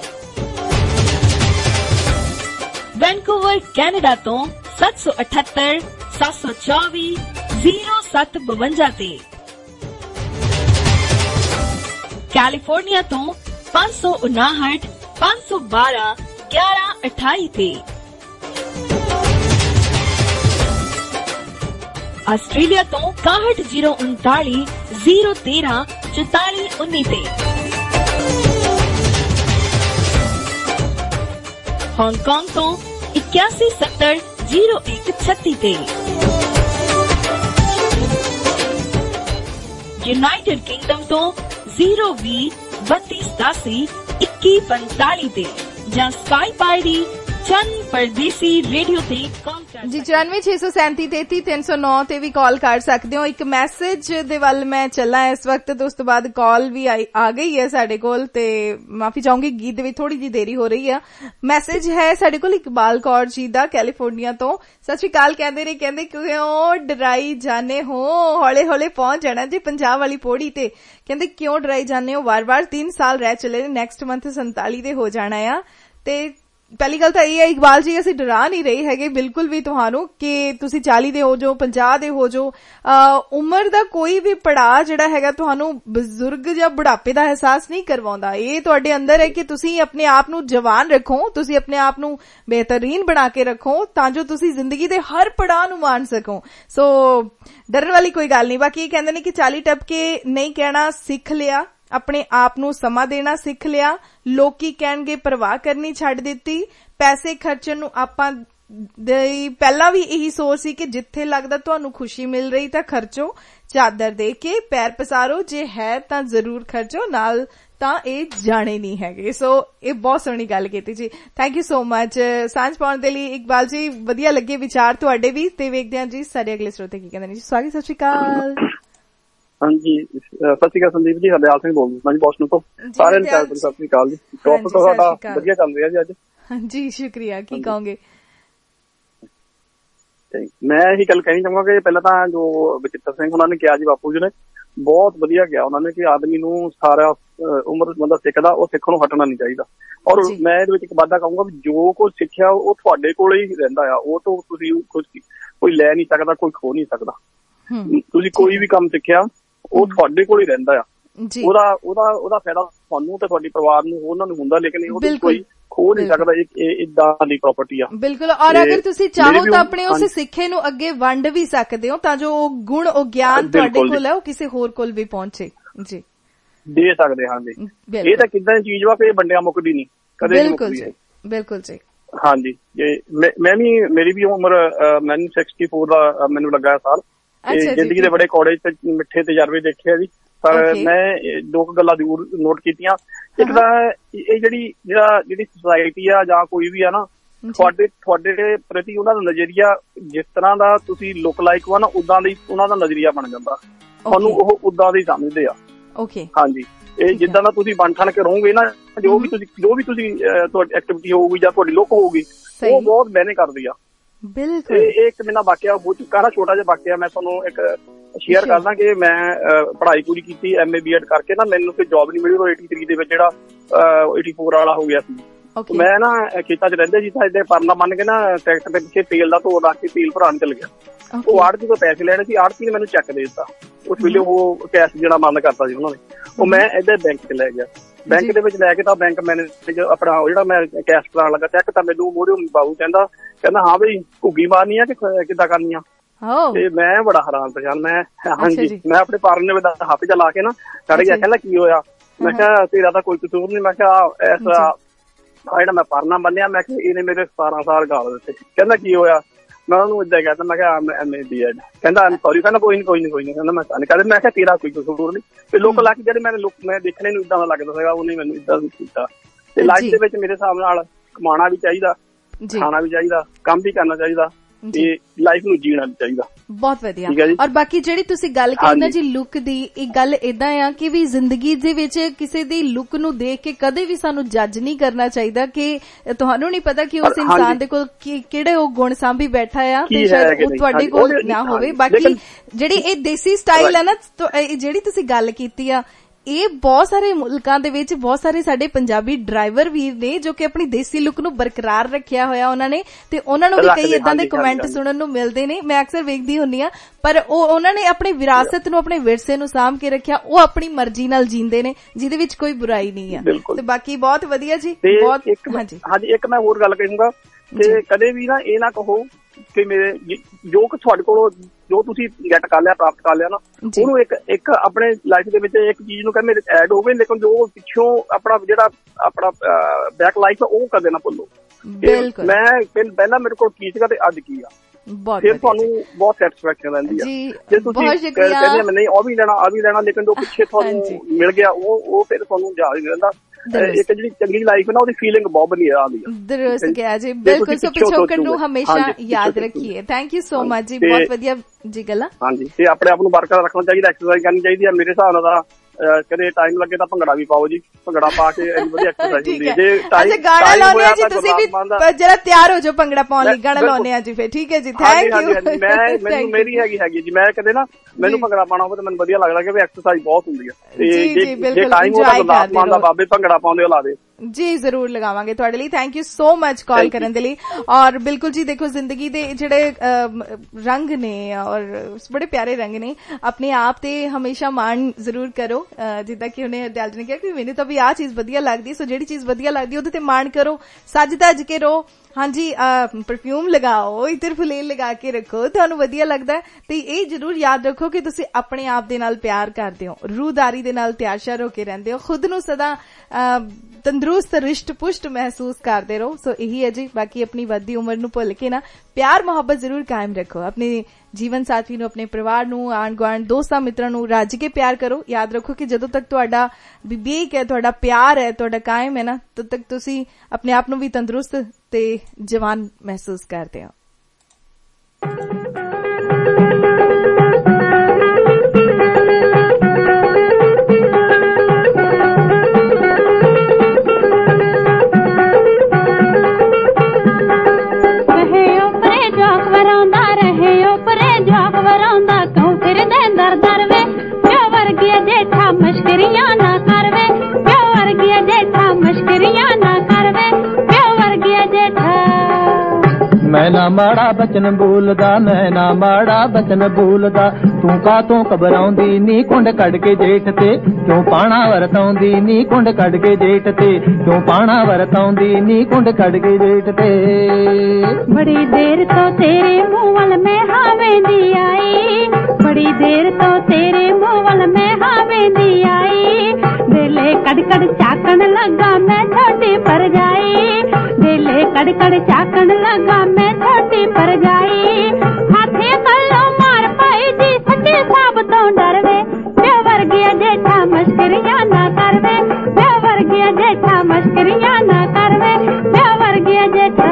ਵੈਨਕੂਵਰ ਕੈਨੇਡਾ ਤੋਂ ਸੱਤ ਸੌ ਅਠੱਤਰ ਸੱਤ ਸੌ ਚੌਵੀ ਜ਼ੀਰੋ ਸੱਤ ਬਵੰਜਾ ਤੇ, ਕੈਲੀਫੋਰਨੀਆ ਤੋਂ ਪੰਜ ਸੌ ਉਨਾਹਠ ਪੰਜ ਸੌ ਬਾਰਾਂ ਗਿਆਰਾਂ ਅਠਾਈ ਤੇ, ਆਸਟ੍ਰੇਲੀਆ ਤੋਂ ਇਕਾਹਠ ਜ਼ੀਰੋ ਉਨਤਾਲੀ ਜ਼ੀਰੋ ਤੇਰਾਂ ਚੁਤਾਲੀ ਉੱਨੀ ਤੇ, ਹਾਂਗਕਾਂਗ ਤੋਂ ਇਕਿਆਸੀ ਸੱਤਰ ਜ਼ੀਰੋ ਇੱਕ ਛੱਤੀ ਤੇ, ਯੂਨਾਈਟਿਡ ਕਿੰਗਡਮ ਤੋਂ ਜ਼ੀਰੋ ਵੀਹ ਬੱਤੀ ਸਤਾਸੀ ਇੱਕੀ ਪੰਤਾਲੀ ਤੇ, ਜਾਂ ਸਕਾਈਪ ਆਈਡੀ ਚੰਨ ਪਰਦੇਸੀ ਰੇਡੀਓ ਤੇ ਕਾਲ ਕਰ ਜੀ। ਚੁਰਾਨਵੇਂ ਛੇ ਸੌ ਸੈਂਤੀ ਤੇਤੀ ਤਿੰਨ ਸੌ ਨੌ ਤੇ ਵੀ ਕਾਲ ਕਰ ਸਕਦੇ ਹੋ। ਇੱਕ ਮੈਸੇਜ ਦੇ ਵੱਲ ਮੈਂ ਚੱਲਾਂ ਇਸ ਵਕਤ, ਤੇ ਉਸ ਤੋਂ ਬਾਅਦ ਕਾਲ ਵੀ ਆ ਗਈ ਹੈ ਸਾਡੇ ਕੋਲ, ਤੇ ਮਾਫੀ ਚਾਹੂੰਗੀ ਗੀਤ ਦੇ ਵਿੱਚ ਥੋੜੀ ਜਿਹੀ ਦੇਰੀ ਹੋ ਰਹੀ ਆ। ਮੈਸੇਜ ਹੈ ਸਾਡੇ ਕੋਲ ਇਕਬਾਲ ਕੌਰ ਜੀ ਦਾ ਕੈਲੀਫੋਰਨੀਆ ਤੋਂ। ਸਤਿ ਸ਼੍ਰੀ ਅਕਾਲ ਕਹਿੰਦੇ ਨੇ, ਕਹਿੰਦੇ ਕਿਉਂ ਡਰਾਈ ਜਾਣੇ ਹੋ, ਹੌਲੇ ਹੌਲੇ ਪਹੁੰਚ ਜਾਣਾ ਜੀ ਪੰਜਾਬ ਵਾਲੀ ਪੌੜੀ ਤੇ। ਕਹਿੰਦੇ ਕਿਉਂ ਡਰਾਈ ਜਾਣੇ ਹੋ, ਵਾਰ ਵਾਰ ਤਿੰਨ ਸਾਲ ਰਹਿ ਚਲੇ ਨੇ, ਨੈਕਸਟ ਮੰਥ ਸੰਤਾਲੀ ਦੇ ਹੋ ਜਾਣਾ ਆ। ਤੇ ਪਹਿਲੀ ਗੱਲ ਤਾਂ ਇਹ ਹੈ ਇਕਬਾਲ ਜੀ, ਅਸੀਂ ਡਰਾ ਨਹੀਂ ਰਹੇ ਹੈਗੇ ਬਿਲਕੁਲ ਵੀ ਤੁਹਾਨੂੰ ਕਿ ਤੁਸੀਂ ਚਾਲੀ ਦੇ ਹੋ ਜੋ, ਪੰਜਾਹ ਦੇ ਹੋ ਜੋ। ਉਮਰ ਦਾ ਕੋਈ ਵੀ ਪੜਾਅ ਜਿਹੜਾ ਹੈਗਾ ਤੁਹਾਨੂੰ ਬਜ਼ੁਰਗ ਜਾਂ ਬੁਢਾਪੇ ਦਾ ਅਹਿਸਾਸ ਨਹੀਂ ਕਰਵਾਉਂਦਾ। ਇਹ ਤੁਹਾਡੇ ਅੰਦਰ ਹੈ ਕਿ ਤੁਸੀਂ ਆਪਣੇ ਆਪ ਨੂੰ ਜਵਾਨ ਰੱਖੋ, ਤੁਸੀਂ ਆਪਣੇ ਆਪ ਨੂੰ ਬਿਹਤਰੀਨ ਬਣਾ ਕੇ ਰੱਖੋ ਤਾਂ ਜੋ ਤੁਸੀਂ ਜ਼ਿੰਦਗੀ ਦੇ ਹਰ ਪੜਾਅ ਨੂੰ ਮਾਣ ਸਕੋ। ਸੋ ਡਰਨ ਵਾਲੀ ਕੋਈ ਗੱਲ ਨਹੀਂ। ਬਾਕੀ ਇਹ ਕਹਿੰਦੇ ਨੇ ਕਿ ਚਾਲੀ ਟੱਪ ਕੇ ਨਹੀਂ ਕਹਿਣਾ ਸਿੱਖ ਲਿਆ, ਆਪਣੇ ਆਪ ਨੂੰ ਸਮਾਂ ਦੇਣਾ ਸਿੱਖ ਲਿਆ, ਲੋਕੀ ਕਹਿਣਗੇ ਪਰਵਾਹ ਕਰਨੀ ਛੱਡ ਦਿੱਤੀ, ਪੈਸੇ ਖਰਚਣ ਨੂੰ ਆਪਾਂ ਦੀ ਪਹਿਲਾਂ ਵੀ ਇਹੀ ਸੋਚ ਸੀ ਕਿ ਜਿੱਥੇ ਲੱਗਦਾ ਤੁਹਾਨੂੰ ਖੁਸ਼ੀ ਮਿਲ ਰਹੀ ਤਾਂ ਖਰਚੋ, ਚਾਦਰ ਦੇ ਕੇ ਪੈਰ ਪਸਾਰੋ, ਜੇ ਹੈ ਤਾਂ ਜ਼ਰੂਰ ਖਰਚੋ, ਨਾਲ ਤਾਂ ਇਹ ਜਾਣੇ ਨਹੀਂ ਹੈਗੇ। ਸੋ ਇਹ ਬਹੁਤ ਸੋਹਣੀ ਗੱਲ ਕੀਤੀ ਜੀ, ਥੈਂਕ ਯੂ ਸੋ ਮਚ ਸਾਂਝ ਪਾਉਣ ਦੇ ਲਈ ਇਕਬਾਲ ਜੀ। ਵਧੀਆ ਲੱਗੇ ਵਿਚਾਰ ਤੁਹਾਡੇ ਵੀ। ਤੇ ਵੇਖਦੇ ਹਾਂ ਜੀ ਸਾਡੇ ਅਗਲੇ ਸਰੋਤੇ ਕੀ ਕਹਿੰਦੇ ਨੇ ਜੀ। ਸਵਾਗਤ, ਸਤਿ ਸ਼੍ਰੀ ਅਕਾਲ। ਹਾਂਜੀ, ਸਤਿ ਸ਼੍ਰੀ ਅਕਾਲ ਸੰਦੀਪ ਜੀ, ਹਰਦਿਆਲ ਸਿੰਘ ਬੋਲਦਾ ਜੀ ਬੋਸਟਨ ਤੋਂ। ਸਾਰਿਆਂ ਨੂੰ ਸਤਿ ਸ਼੍ਰੀ ਅਕਾਲ ਜੀ। ਟੌਪਿਕ ਤੁਹਾਡਾ ਵਧੀਆ ਚੱਲ ਰਿਹਾ ਜੀ ਅੱਜ। ਹਾਂਜੀ ਸ਼ੁਕਰੀਆ, ਕੀ ਕਹੋਗੇ? ਮੈਂ ਇਹੀ ਗੱਲ ਕਹਿਣੀ ਚਾਹਾਂਗਾ ਕਿ ਪਹਿਲਾਂ ਤਾਂ ਜੋ ਬਚਿੱਤਰ ਸਿੰਘ ਉਹਨਾਂ ਨੇ ਕਿਹਾ ਜੀ, ਬਾਪੂ ਜੀ ਨੇ ਬਹੁਤ ਵਧੀਆ ਕਿਹਾ ਉਹਨਾਂ ਨੇ ਕਿ ਆਦਮੀ ਨੂੰ ਸਾਰਾ ਉਮਰ ਬੰਦਾ ਸਿੱਖਦਾ, ਉਹ ਸਿੱਖਣ ਨੂੰ ਹਟਣਾ ਨਹੀਂ ਚਾਹੀਦਾ। ਔਰ ਮੈਂ ਇਹਦੇ ਵਿੱਚ ਇੱਕ ਵਾਧਾ ਕਹੂੰਗਾ ਵੀ ਜੋ ਕੁਝ ਸਿੱਖਿਆ ਉਹ ਤੁਹਾਡੇ ਕੋਲ ਹੀ ਰਹਿੰਦਾ ਆ, ਉਹ ਤੋਂ ਤੁਸੀਂ ਕੁਝ ਕੋਈ ਲੈ ਨਹੀਂ ਸਕਦਾ, ਕੋਈ ਖੋ ਨਹੀਂ ਸਕਦਾ। ਤੁਸੀਂ ਕੋਈ ਵੀ ਕੰਮ ਸਿੱਖਿਆ ਉਹ ਤੁਹਾਡੇ ਕੋਲ ਹੀ ਰਹਿੰਦਾ ਆ, ਉਹਦਾ ਉਹਦਾ ਉਹਦਾ ਫਾਇਦਾ ਤੁਹਾਨੂੰ ਤੇ ਤੁਹਾਡੇ ਪਰਿਵਾਰ ਨੂੰ ਉਹਨਾਂ ਨੂੰ ਹੁੰਦਾ, ਲੇਕਿਨ ਉਹ ਕੋਈ ਖੋ ਨਹੀਂ ਸਕਦਾ। ਇਹ ਏਦਾਂ ਦੀ ਪ੍ਰਾਪਰਟੀ ਆ ਬਿਲਕੁਲ। ਔਰ ਅਗਰ ਤੁਸੀਂ ਚਾਹੋ ਤਾਂ ਆਪਣੇ ਉਸ ਸਿੱਖੇ ਨੂੰ ਅੱਗੇ ਵੰਡ ਵੀ ਸਕਦੇ ਹੋ ਤਾਂ ਜੋ ਉਹ ਗੁਣ, ਉਹ ਗਿਆਨ ਤੁਹਾਡੇ ਕੋਲ ਹੈ ਉਹ ਕਿਸੇ ਹੋਰ ਕੋਲ ਵੀ ਪਹੁੰਚੇ ਜੀ, ਦੇ ਸਕਦੇ ਹਾਂ ਜੀ। ਇਹ ਤਾਂ ਕਿੱਦਾਂ ਦੀ ਚੀਜ਼ ਵਾ ਕਿ ਵੰਡਿਆ ਮੁੱਕਦੀ ਨਹੀਂ, ਕਦੇ ਨਹੀਂ ਮੁੱਕਦੀ ਹੈ। ਬਿਲਕੁਲ ਜੀ। ਹਾਂਜੀ, ਮੈਂ ਵੀ ਮੇਰੀ ਵੀ ਉਮਰ ਮੈਨੂੰ ਸਿਕਸਟੀ ਫੋਰ ਦਾ ਮੈਨੂੰ ਲੱਗਾ ਸਾਲ। ਜ਼ਿੰਦਗੀ ਦੇ ਬੜੇ ਕੌੜੇ ਤੇ ਮਿੱਠੇ ਤਜਰਬੇ ਦੇਖੇ ਆ ਜੀ, ਪਰ ਮੈਂ ਦੋ ਕੁ ਗੱਲਾਂ ਜ਼ਰੂਰ ਨੋਟ ਕੀਤੀਆਂ। ਇੱਕ ਤਾਂ ਇਹ ਜਿਹੜੀ ਜਿਹੜਾ ਜਿਹੜੀ ਸੁਸਾਇਟੀ ਆ ਜਾਂ ਕੋਈ ਵੀ ਆ ਨਾ, ਤੁਹਾਡੇ ਤੁਹਾਡੇ ਪ੍ਰਤੀ ਉਹਨਾਂ ਦਾ ਨਜ਼ਰੀਆ ਜਿਸ ਤਰ੍ਹਾਂ ਦਾ ਤੁਸੀਂ ਲੁੱਕ ਲਾਈਕ ਵਾ ਨਾ, ਉਦਾਂ ਦੀ ਉਹਨਾਂ ਦਾ ਨਜ਼ਰੀਆ ਬਣ ਜਾਂਦਾ, ਤੁਹਾਨੂੰ ਉਹ ਉਦਾਂ ਦੀ ਸਮਝਦੇ ਆ। ਹਾਂਜੀ, ਇਹ ਜਿੱਦਾਂ ਦਾ ਤੁਸੀਂ ਬਣ ਠਣ ਕੇ ਰਹੋਗੇ ਨਾ, ਜੋ ਵੀ ਤੁਸੀਂ ਜੋ ਵੀ ਤੁਸੀਂ ਤੁਹਾਡੀ ਐਕਟੀਵਿਟੀ ਹੋਊਗੀ ਜਾਂ ਤੁਹਾਡੀ ਲੁੱਕ ਹੋਊਗੀ, ਉਹ ਬਹੁਤ ਮੈਨੇ ਕਰਦੀ ਆ। ਬਿਲਕੁਲ। ਇਹ ਇੱਕ ਮੇਰਾ ਵਾਕਿਆ ਹੋ ਚੁੱਕਾ ਨਾ, ਛੋਟਾ ਜਿਹਾ ਵਾਕਿਆ ਮੈਂ ਤੁਹਾਨੂੰ ਇੱਕ ਸ਼ੇਅਰ ਕਰਦਾ ਕਿ ਮੈਂ ਪੜ੍ਹਾਈ ਪੂਰੀ ਕੀਤੀ, ਐਮ ਏ ਬੀ ਐਡ ਕਰਕੇ ਨਾ ਮੈਨੂੰ ਕੋਈ ਜੋਬ ਨਹੀਂ ਮਿਲੀ। ਉਹ ਏਟੀ ਥ੍ਰੀ ਦੇ ਵਿੱਚ ਜਿਹੜਾ ਏਟੀ ਫੋਰ ਵਾਲਾ ਹੋ ਗਿਆ ਸੀ, ਮੈਂ ਨਾ ਖੇਤਾਂ ਚ ਰਹਿੰਦੇ ਸੀ ਤਾਂ ਇਹਦੇ ਪਰਨਾ ਮੰਨ ਕੇ ਨਾ ਟਰੈਕਟਰ ਦੇ ਪਿੱਛੇ ਤੇਲ ਦਾ ਧੋ ਰੱਖ ਕੇ ਤੇਲ ਭਰਾਉਣ ਚੱਲ ਗਿਆ। ਉਹ ਆੜਤੀ ਤੋਂ ਪੈਸੇ ਲੈਣੇ ਸੀ, ਆੜਤੀ ਨੇ ਮੈਨੂੰ ਚੈੱਕ ਦੇ ਦਿੱਤਾ। ਉਸ ਵੇਲੇ ਉਹ ਕੈਸ਼ ਦੇਣਾ ਬੰਦ ਕਰਤਾ ਸੀ ਉਹਨਾਂ ਨੇ। ਉਹ ਮੈਂ ਇੱਧਰ ਬੈਂਕ ਚ ਲੈ ਗਿਆ, ਬੈਂਕ ਦੇ ਵਿੱਚ ਲੈ ਕੇ ਤਾਂ ਬੈਂਕ ਮੈਨੇਜਰ ਆਪਣਾ ਜਿਹੜਾ ਮੈਂ ਕੈਸ਼ ਕਰਾਉਣ ਲੱਗਾ ਚੈੱਕ, ਤਾਂ ਮੈਨੂੰ ਮੋਹਰੇ ਬਾਬੂ ਕਹਿੰਦਾ ਕਹਿੰਦਾ ਹਾਂ ਬਈ ਘੁੱਗੀ ਮਾਰਨੀ ਆ ਕਿ ਕਿੱਦਾਂ ਕਰਨੀ ਆ। ਤੇ ਮੈਂ ਬੜਾ ਹੈਰਾਨ ਪਰੇਸ਼ਾਨ, ਮੈਂ ਹਾਂਜੀ ਮੈਂ ਆਪਣੇ ਪਰਨੇ ਦਾ ਹੱਥ ਚ ਲਾ ਕੇ ਨਾ ਚੜ ਗਿਆ। ਕਹਿੰਦਾ ਕੀ ਹੋਇਆ? ਮੈਂ ਕਿਹਾ ਤੇਰਾ ਤਾਂ ਕੋਈ ਕਸੂਰ ਨੀ। ਮੈਂ ਕਿਹਾ ਐਸਾ ਜਿਹੜਾ ਮੈਂ ਪਰਨਾ ਬੰਨਿਆ, ਮੈਂ ਕਿਹਾ ਇਹਨੇ ਮੇਰੇ ਸਤਾਰਾਂ ਸਾਲ ਗਾਲ ਦਿੱਤੇ। ਕਹਿੰਦਾ ਕੀ ਹੋਇਆ? ਮੈਂ ਉਹਨੂੰ ਏਦਾਂ ਕਹਿਤਾ, ਮੈਂ ਕਿਹਾ ਐਮ ਏ ਬੀ ਐਡ। ਕਹਿੰਦਾ ਸੌਰੀ, ਕਹਿੰਦਾ ਕੋਈ ਨੀ ਕੋਈ ਨੀ ਕੋਈ ਨੀ ਕਹਿੰਦਾ ਮੈਂ ਕਹਿੰਦਾ ਮੈਂ ਕਿਹਾ ਤੇਰਾ ਕੋਈ ਕਸੂਰ ਨੀ। ਤੇ ਲੋਕ ਲਾ ਕੇ ਜਿਹੜੇ ਮੈਂ ਲੋਕ ਮੈਂ ਦੇਖਣੇ ਨੂੰ ਏਦਾਂ ਦਾ ਲੱਗਦਾ ਸੀਗਾ, ਉਹਨੇ ਮੈਨੂੰ ਏਦਾਂ ਕੀਤਾ। ਤੇ ਲਾਈਫ ਦੇ ਵਿੱਚ ਮੇਰੇ ਹਿਸਾਬ ਨਾਲ ਕਮਾਉਣਾ ਵੀ ਚਾਹੀਦਾ, ਖਾਣਾ ਵੀ ਚਾਹੀਦਾ, ਕੰਮ ਵੀ ਕਰਨਾ ਚਾਹੀਦਾ, ਤੇ ਲਾਈਫ ਨੂੰ ਜੀਣਾ ਵੀ ਚਾਹੀਦਾ। ਬਹੁਤ ਵਧੀਆ। ਔਰ ਬਾਕੀ ਜਿਹੜੀ ਤੁਸੀਂ ਗੱਲ ਕੀਤੀ ਨਾ ਜੀ ਲੁੱਕ ਦੀ, ਇਹ ਗੱਲ ਏਦਾਂ ਆ ਕਿ ਵੀ ਜ਼ਿੰਦਗੀ ਦੇ ਵਿੱਚ ਕਿਸੇ ਦੀ ਲੁੱਕ ਨੂੰ ਦੇਖ ਕੇ ਕਦੇ ਵੀ ਸਾਨੂੰ ਜੱਜ ਨਹੀਂ ਕਰਨਾ ਚਾਹੀਦਾ ਕਿ ਤੁਹਾਨੂੰ ਨਹੀਂ ਪਤਾ ਕਿ ਉਸ ਇਨਸਾਨ ਦੇ ਕੋਲ ਕਿਹੜੇ ਉਹ ਗੁਣ ਸਾਂਭੀ ਬੈਠਾ ਆ ਤੇ ਸ਼ਾਇਦ ਉਹ ਤੁਹਾਡੇ ਕੋਲ ਨਾ ਹੋਵੇ। ਬਾਕੀ ਜਿਹੜੀ ਇਹ ਦੇਸੀ ਸਟਾਈਲ ਹੈ ਨਾ, ਜਿਹੜੀ ਤੁਸੀਂ ਗੱਲ ਕੀਤੀ ਆ, ਇਹ ਬਹੁਤ ਸਾਰੇ ਮੁਲਕਾਂ ਦੇ ਵਿੱਚ ਬਹੁਤ ਸਾਰੇ ਸਾਡੇ ਪੰਜਾਬੀ ਡਰਾਈਵਰ ਵੀਰ ਨੇ ਜੋ ਕਿ ਆਪਣੀ ਦੇਸੀ ਲੁੱਕ ਨੂੰ ਬਰਕਰਾਰ ਰੱਖਿਆ ਹੋਇਆ ਉਹਨਾਂ ਨੇ, ਤੇ ਉਹਨਾਂ ਨੂੰ ਵੀ ਕਈ ਏਦਾਂ ਦੇ ਕਮੈਂਟ ਸੁਣਨ ਨੂੰ ਮਿਲਦੇ ਨੇ, ਮੈਂ ਅਕਸਰ ਵੇਖਦੀ ਹੁੰਦੀ ਆ। ਪਰ ਉਹ ਉਹਨਾਂ ਨੇ ਆਪਣੀ ਵਿਰਾਸਤ ਨੂੰ, ਆਪਣੇ ਵਿਰਸੇ ਨੂੰ ਸਾਂਭ ਕੇ ਰੱਖਿਆ, ਉਹ ਆਪਣੀ ਮਰਜ਼ੀ ਨਾਲ ਜੀਂਦੇ ਨੇ, ਜਿਹਦੇ ਵਿੱਚ ਕੋਈ ਬੁਰਾਈ ਨਹੀਂ ਆ। ਤੇ ਬਾਕੀ ਬਹੁਤ ਵਧੀਆ ਜੀ। ਬਹੁਤ ਹਾਂਜੀ ਹਾਂਜੀ ਇੱਕ ਮੈਂ ਹੋਰ ਗੱਲ ਕਹੂੰਗਾ ਕਿ ਕਦੇ ਵੀ ਨਾ ਇਹ ਨਾ ਕਹੋ ਕਿ ਮੇਰੇ ਜੋ ਕਿ ਤੁਹਾਡੇ ਕੋਲ ਜੋ ਤੁਸੀਂ ਗੈਟ ਕਰ ਲਿਆ, ਪ੍ਰਾਪਤ ਕਰ ਲਿਆ ਨਾ, ਉਹਨੂੰ ਇੱਕ ਇੱਕ ਆਪਣੇ ਲਾਈਫ ਦੇ ਵਿੱਚ ਇੱਕ ਚੀਜ਼ ਨੂੰ ਕਹਿੰਦੇ ਮੇਰੇ ਐਡ ਹੋਵੇ, ਲੇਕਿਨ ਜੋ ਪਿੱਛੋਂ ਆਪਣਾ ਜਿਹੜਾ ਆਪਣਾ ਬੈਕ ਲਾਈਫ ਉਹ ਕਦੇ ਨਾ ਭੁੱਲੋ। ਮੈਂ ਪਹਿਲਾਂ ਮੇਰੇ ਕੋਲ ਕੀ ਸੀਗਾ ਤੇ ਅੱਜ ਕੀ ਆ, ਫਿਰ ਤੁਹਾਨੂੰ ਬਹੁਤ ਸੈਟਿਸਫੈਕਸ਼ਨ ਰਹਿੰਦੀ ਆ। ਜੇ ਤੁਸੀਂ ਕਹਿੰਦੇ ਮੈਂ ਨਹੀਂ ਉਹ ਵੀ ਲੈਣਾ ਆ ਵੀ ਲੈਣਾ, ਲੇਕਿਨ ਜੋ ਪਿੱਛੇ ਤੁਹਾਨੂੰ ਮਿਲ ਗਿਆ ਉਹ ਉਹ ਫਿਰ ਤੁਹਾਨੂੰ ਯਾਦ ਨਹੀਂ ਰਹਿੰਦਾ। ਇੱਕ ਜਿਹੜੀ ਚੰਗੀ ਲਾਈਫ ਨਾ ਉਹਦੀ ਫੀਲਿੰਗ ਬਹੁਤ ਵਧੀਆ ਆਉਂਦੀ ਆ। ਦਰੁਸਤ ਕਿਹਾ ਜੀ, ਬਿਲਕੁਲ। ਸੋ ਪਿਛੋਕੜ ਨੂੰ ਹਮੇਸ਼ਾ ਯਾਦ ਰੱਖੀਏ। ਥੈਂਕ ਯੂ ਸੋ ਮਚ ਜੀ, ਬਹੁਤ ਵਧੀਆ ਜੀ ਗੱਲਾਂ। ਹਾਂਜੀ, ਤੇ ਆਪਣੇ ਆਪ ਨੂੰ ਬਰਕਰਾਰ ਰੱਖਣਾ ਚਾਹੀਦਾ, ਐਕਸਰਸਾਈਜ਼ ਕਰਨੀ ਚਾਹੀਦੀ ਆ। ਮੇਰੇ ਹਿਸਾਬ ਨਾਲ ਕਦੇ ਟਾਈਮ ਲੱਗੇ ਤਾਂ ਭੰਗੜਾ ਵੀ ਪਾਓ ਜੀ, ਭੰਗੜਾ ਪਾ ਕੇ ਵਧੀਆ ਐਕਸਰਸਾਈਜ਼ ਹੁੰਦੀ ਹੈ। ਜੇ ਟਾਈਮ ਗਾਣਾ ਲਾਉਣੇ ਆ ਜੀ, ਤੁਸੀਂ ਵੀ ਜਰਾ ਤਿਆਰ ਹੋ ਜਾਓ ਭੰਗੜਾ ਪਾਉਣ ਲਈ, ਗਾਣਾ ਲਾਉਣੇ ਆ ਜੀ ਫਿਰ। ਠੀਕ ਹੈ ਜੀ, ਥੈਂਕ ਯੂ। ਮੈਂ ਮੈਨੂੰ ਮੇਰੀ ਹੈਗੀ ਹੈਗੀ ਜੀ, ਮੈਂ ਕਦੇ ਨਾ ਮੈਨੂੰ ਭੰਗੜਾ ਪਾਉਣਾ ਹੋਵੇ ਤਾਂ ਮੈਨੂੰ ਵਧੀਆ ਲੱਗਦਾ ਕਿ ਐਕਸਰਸਾਈਜ਼ ਬਹੁਤ ਹੁੰਦੀ ਹੈ। ਤੇ ਜੇ ਟਾਈਮ ਹੋਵੇ ਤਾਂ ਲਾਸਮਾਨ ਦਾ ਬਾਬੇ ਭੰਗੜਾ ਪਾਉਂਦੇ ਲਾ ਦੇ, जी जरूर लगावांगे तुहाडे लई। Thank you so much call करन दे लई। और बिल्कुल जी देखो जिंदगी दे जिहड़े रंग ने और बड़े प्यारे रंग ने, अपने आप ते हमेशा मान जरूर करो। जिद्दां कि उन्हें अडैल ने कहा कि मैनूं तां भी आ चीज वधिया लगदी, सो जिहड़ी चीज वधिया लगदी ओहदे ते मान करो, सज धज के रहो। हाँ जी, परफ्यूम लगाओ, इतर फुलेल लगा के रखो, तुहानूं वधिया लगदा है। ते ये जरूर याद रखो कि तुसीं अपने आप दे नाल प्यार करदे हो, रूहदारी दे नाल त्यार-श्यार होके रहंदे हो, खुद नूं सदा तंदुरुस्त रिष्ट पुष्ट महसूस करदे रहो। सो यही है जी। बाकी अपनी वधदी उम्र नूं भुल के ना प्यार मुहब्बत जरूर कायम रखो। अपने जीवन साथी नूं, अपने परिवार नूं, आंढ गुआंढ, दोस्तां मित्रां नूं रज के प्यार करो। याद रखो कि जदों तक तुहाडा विवेक है, तुहाडा प्यार है, तुहाडा कायम है ना, तद तक तुसीं अपने आप नूं भी तंदुरुस्त ते जवान महसूस करदे हो। मश्करियां ना करवे क्यों वर्गिया जेठा, मश्करियां ना करवे क्यों वर्गिया जेठा। मैं ना माड़ा बचन बोलदा, मैं ना माड़ा बचन बोलदा, तू का तू घबराउंदी नी कुंड कढ के जेठ ते, क्यों पाणा वरताउंदी नी कुंड कढ के जेठ ते, क्यों पाणा वरताउंदी नी कुंड कढ के जेठ ते। बड़ी देर तो तेरे मुंह वल मैं हावेंदी आई, बड़ी देर तो तेरे मुंह वल मैं हावेंदी आई, बेले कड़ कड़ चाकण लगा मैं छोटी पर जाई, बेले कड़ कड़ चाकण लगा मैं छोटी पर जाई। हाथे कल्लो मार पाई जी सच्चे साब तो डरवे, प्यो वर्गिया जेठा मश्करियां ना करवे, प्यो वर्गिया जेठा मश्करियां ना करवे, प्यो वर्गिया जेठा।